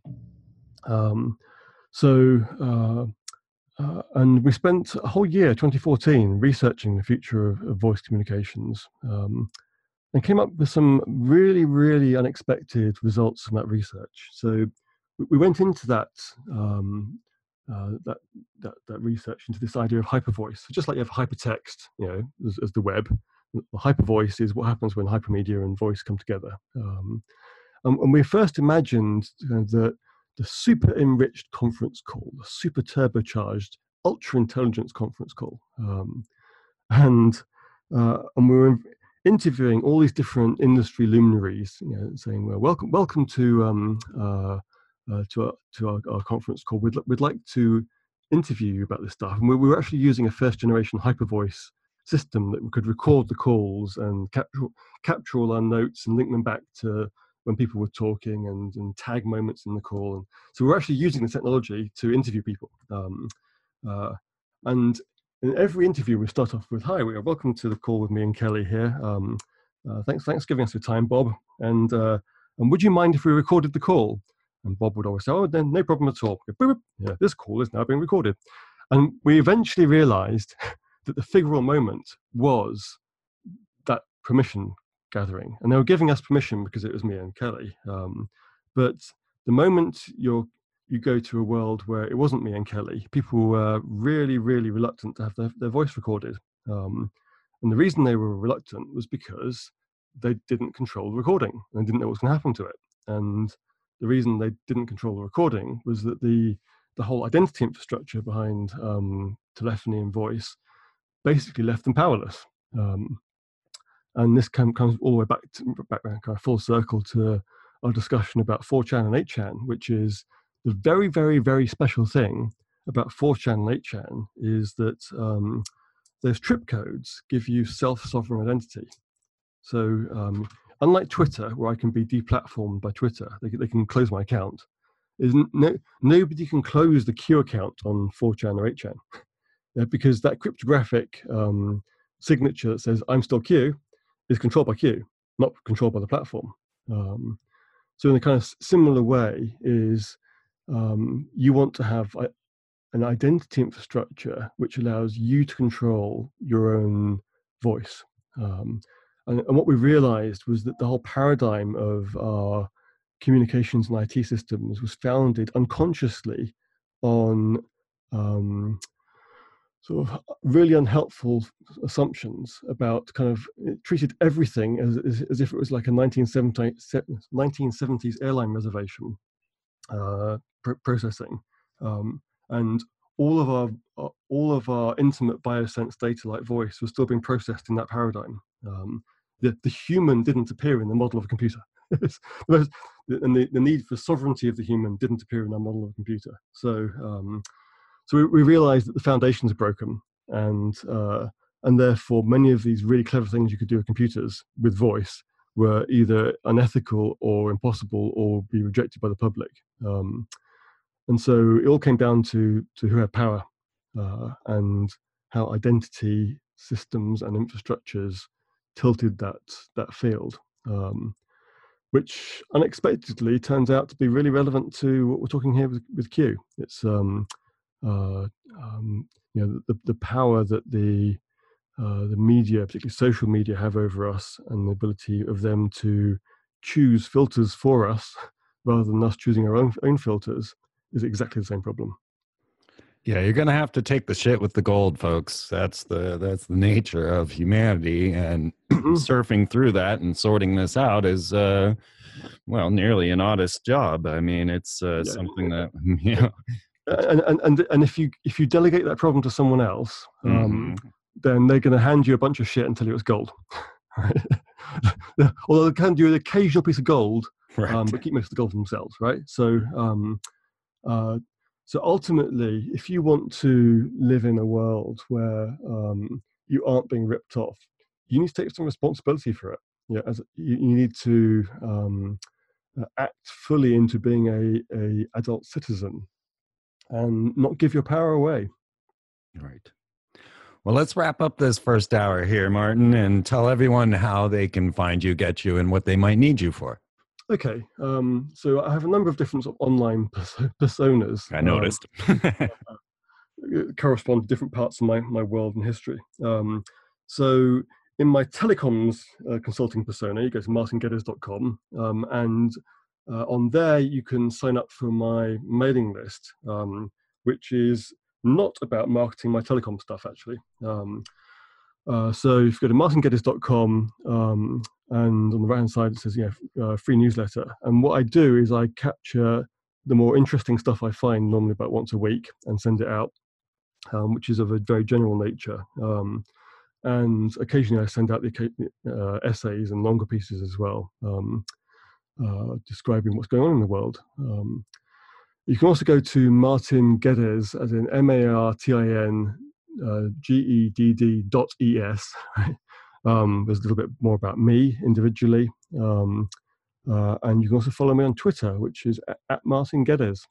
Um, so, uh, uh, and we spent a whole year, twenty fourteen, researching the future of, of voice communications, um, and came up with some really, really unexpected results from that research. So we, we went into that um, Uh, that, that that research into this idea of hypervoice. So just like you have hypertext, you know, as, as the web, the hypervoice is what happens when hypermedia and voice come together. Um, and, and we first imagined, you know, the the super enriched conference call, the super turbocharged, ultra intelligence conference call, um, and uh, and we were interviewing all these different industry luminaries, you know, saying, "Well, welcome, welcome to." Um, uh, Uh, to our, to our, our conference call, we'd, we'd like to interview you about this stuff. And we, we were actually using a first generation hypervoice system that we could record the calls and capture, capture all our notes and link them back to when people were talking and, and tag moments in the call. And so we're actually using the technology to interview people. Um, uh, and in every interview, we start off with, "Hi, we are welcome to the call with me and Kelly here. Um, uh, thanks, thanks for giving us your time, Bob. And, uh, and would you mind if we recorded the call?" And Bob would always say, "Oh, then no problem at all. Yeah, this call is now being recorded." And we eventually realized that the figural moment was that permission gathering. And they were giving us permission because it was me and Kelly. Um, but the moment you're, you go to a world where it wasn't me and Kelly, people were really, really reluctant to have their, their voice recorded. Um, and the reason they were reluctant was because they didn't control the recording and didn't know what was going to happen to it. And the reason they didn't control the recording was that the the whole identity infrastructure behind um, telephony and voice basically left them powerless. Um, and this come, comes all the way back to back kind of full circle to our discussion about four chan and eight chan, which is the very, very, very special thing about four chan and eight chan is that um, those trip codes give you self-sovereign identity. So um, unlike Twitter, where I can be deplatformed by Twitter, they, they can close my account. Is no, nobody can close the Q account on four chan or eight chan, yeah, because that cryptographic um, signature that says I'm still Q is controlled by Q, not controlled by the platform. Um, so in a kind of similar way is um, you want to have a, an identity infrastructure which allows you to control your own voice. Um, And, and what we realized was that the whole paradigm of our communications and I T systems was founded unconsciously on um, sort of really unhelpful assumptions about kind of, it treated everything as, as, as if it was like a nineteen seventies airline reservation uh, pr- processing. Um, and all of our all of our intimate biosense data like voice was still being processed in that paradigm. Um, The, the human didn't appear in the model of a computer. And the, the need for sovereignty of the human didn't appear in our model of a computer. So um, so we, we realized that the foundations are broken, and uh, and therefore many of these really clever things you could do with computers with voice were either unethical or impossible or be rejected by the public. Um, and so it all came down to, to who had power uh, and how identity systems and infrastructures tilted that, that field, um, which unexpectedly turns out to be really relevant to what we're talking here with, with Q. It's um, uh, um, you know the, the power that the Uh, the media, particularly social media, have over us, and the ability of them to choose filters for us rather than us choosing our own, own filters is exactly the same problem. Yeah, you're gonna have to take the shit with the gold, folks. That's the that's the nature of humanity, and surfing through that and sorting this out is uh, well, nearly an honest job. I mean, it's uh, yeah. something that you know. And, and and and if you if you delegate that problem to someone else, um, mm-hmm. then they're going to hand you a bunch of shit and tell you it's gold. Right? Although they can do an occasional piece of gold, right. um, but keep most of the gold for themselves, right? So, um, uh, so ultimately, if you want to live in a world where um, you aren't being ripped off, you need to take some responsibility for it. Yeah, as you, you need to um, uh, act fully into being a, a adult citizen and not give your power away. Right. Well, let's wrap up this first hour here, Martin, and tell everyone how they can find you, get you, and what they might need you for. Okay. Um, so I have a number of different sort of online pers- personas. I noticed. Um, correspond to different parts of my, my world and history. Um, so in my telecoms uh, consulting persona, you go to martin geddes dot com, um, and uh, on there you can sign up for my mailing list, um, which is not about marketing my telecom stuff, actually. Um, uh, so if you go to martin geddes dot com, um, and on the right-hand side it says, yeah, uh, free newsletter. And what I do is I capture the more interesting stuff I find, normally about once a week, and send it out, um, which is of a very general nature. Um, and occasionally I send out the uh, essays and longer pieces as well, um, uh, describing what's going on in the world. Um, You can also go to Martin Geddes, as in M A R T I N G E D D dot E S. Right? Um, there's a little bit more about me individually. Um, uh, and you can also follow me on Twitter, which is at, at Martin Geddes.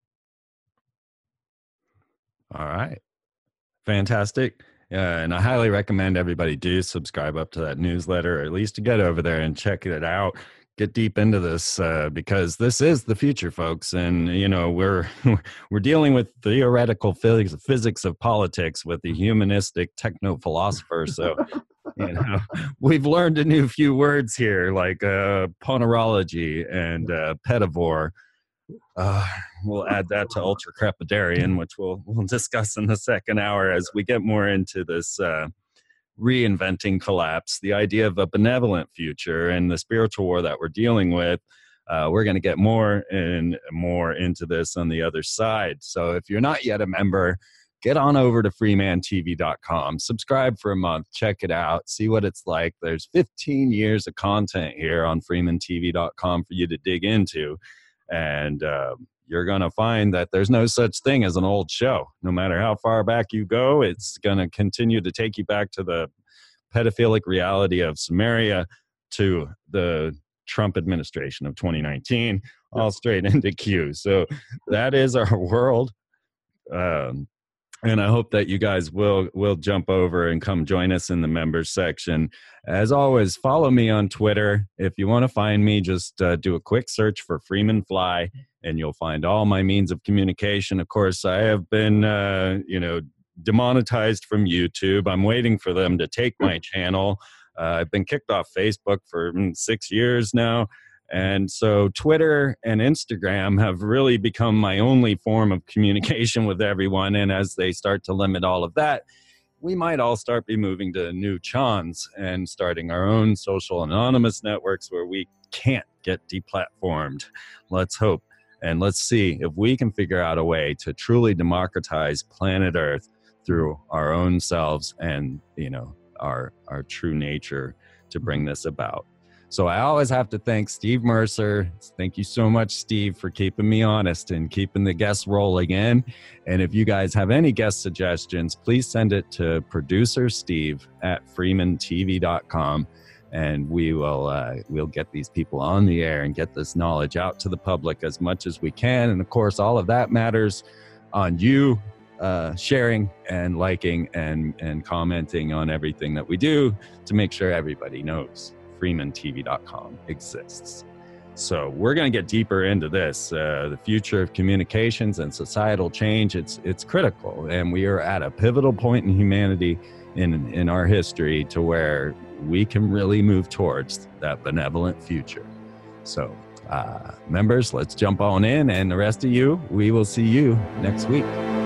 All right. Fantastic. Uh, and I highly recommend everybody do subscribe up to that newsletter, or at least to get over there and check it out. Get deep into this uh, because this is the future, folks. And, you know, we're we're dealing with theoretical physics, physics of politics with the humanistic techno-philosopher. So, you know, we've learned a new few words here, like uh, ponerology and uh, pedivore. Uh, we'll add that to ultra-crepidarian, which we'll, we'll discuss in the second hour as we get more into this uh, reinventing collapse, the idea of a benevolent future and the spiritual war that we're dealing with. Uh, we're going to get more and more into this on the other side. So if you're not yet a member, get on over to freeman t v dot com, subscribe for a month, check it out, see what it's like. There's fifteen years of content here on freeman t v dot com for you to dig into. And uh, you're going to find that there's no such thing as an old show. No matter how far back you go, it's going to continue to take you back to the pedophilic reality of Samaria, to the Trump administration of twenty nineteen, all straight into Q. So that is our world. Um, and I hope that you guys will will jump over and come join us in the members section. As always, follow me on Twitter. If you want to find me, just uh, do a quick search for Freeman Fly, and you'll find all my means of communication. Of course, I have been, uh, you know, demonetized from YouTube. I'm waiting for them to take my channel. Uh, I've been kicked off Facebook for mm, six years now. And so Twitter and Instagram have really become my only form of communication with everyone. And as they start to limit all of that, we might all start be moving to new chans and starting our own social anonymous networks where we can't get deplatformed. Let's hope. And let's see if we can figure out a way to truly democratize planet Earth through our own selves and, you know, our, our true nature to bring this about. So I always have to thank Steve Mercer. Thank you so much, Steve, for keeping me honest and keeping the guests rolling in. And if you guys have any guest suggestions, please send it to producer Steve at freeman t v dot com. And we will uh, we'll get these people on the air and get this knowledge out to the public as much as we can. And of course, all of that matters on you uh, sharing and liking and, and commenting on everything that we do to make sure everybody knows freeman t v dot com exists. So we're going to get deeper into this. Uh, the future of communications and societal change, it's it's critical. And we are at a pivotal point in humanity in, in our history to where we can really move towards that benevolent future. So uh, members, let's jump on in. And the rest of you, we will see you next week.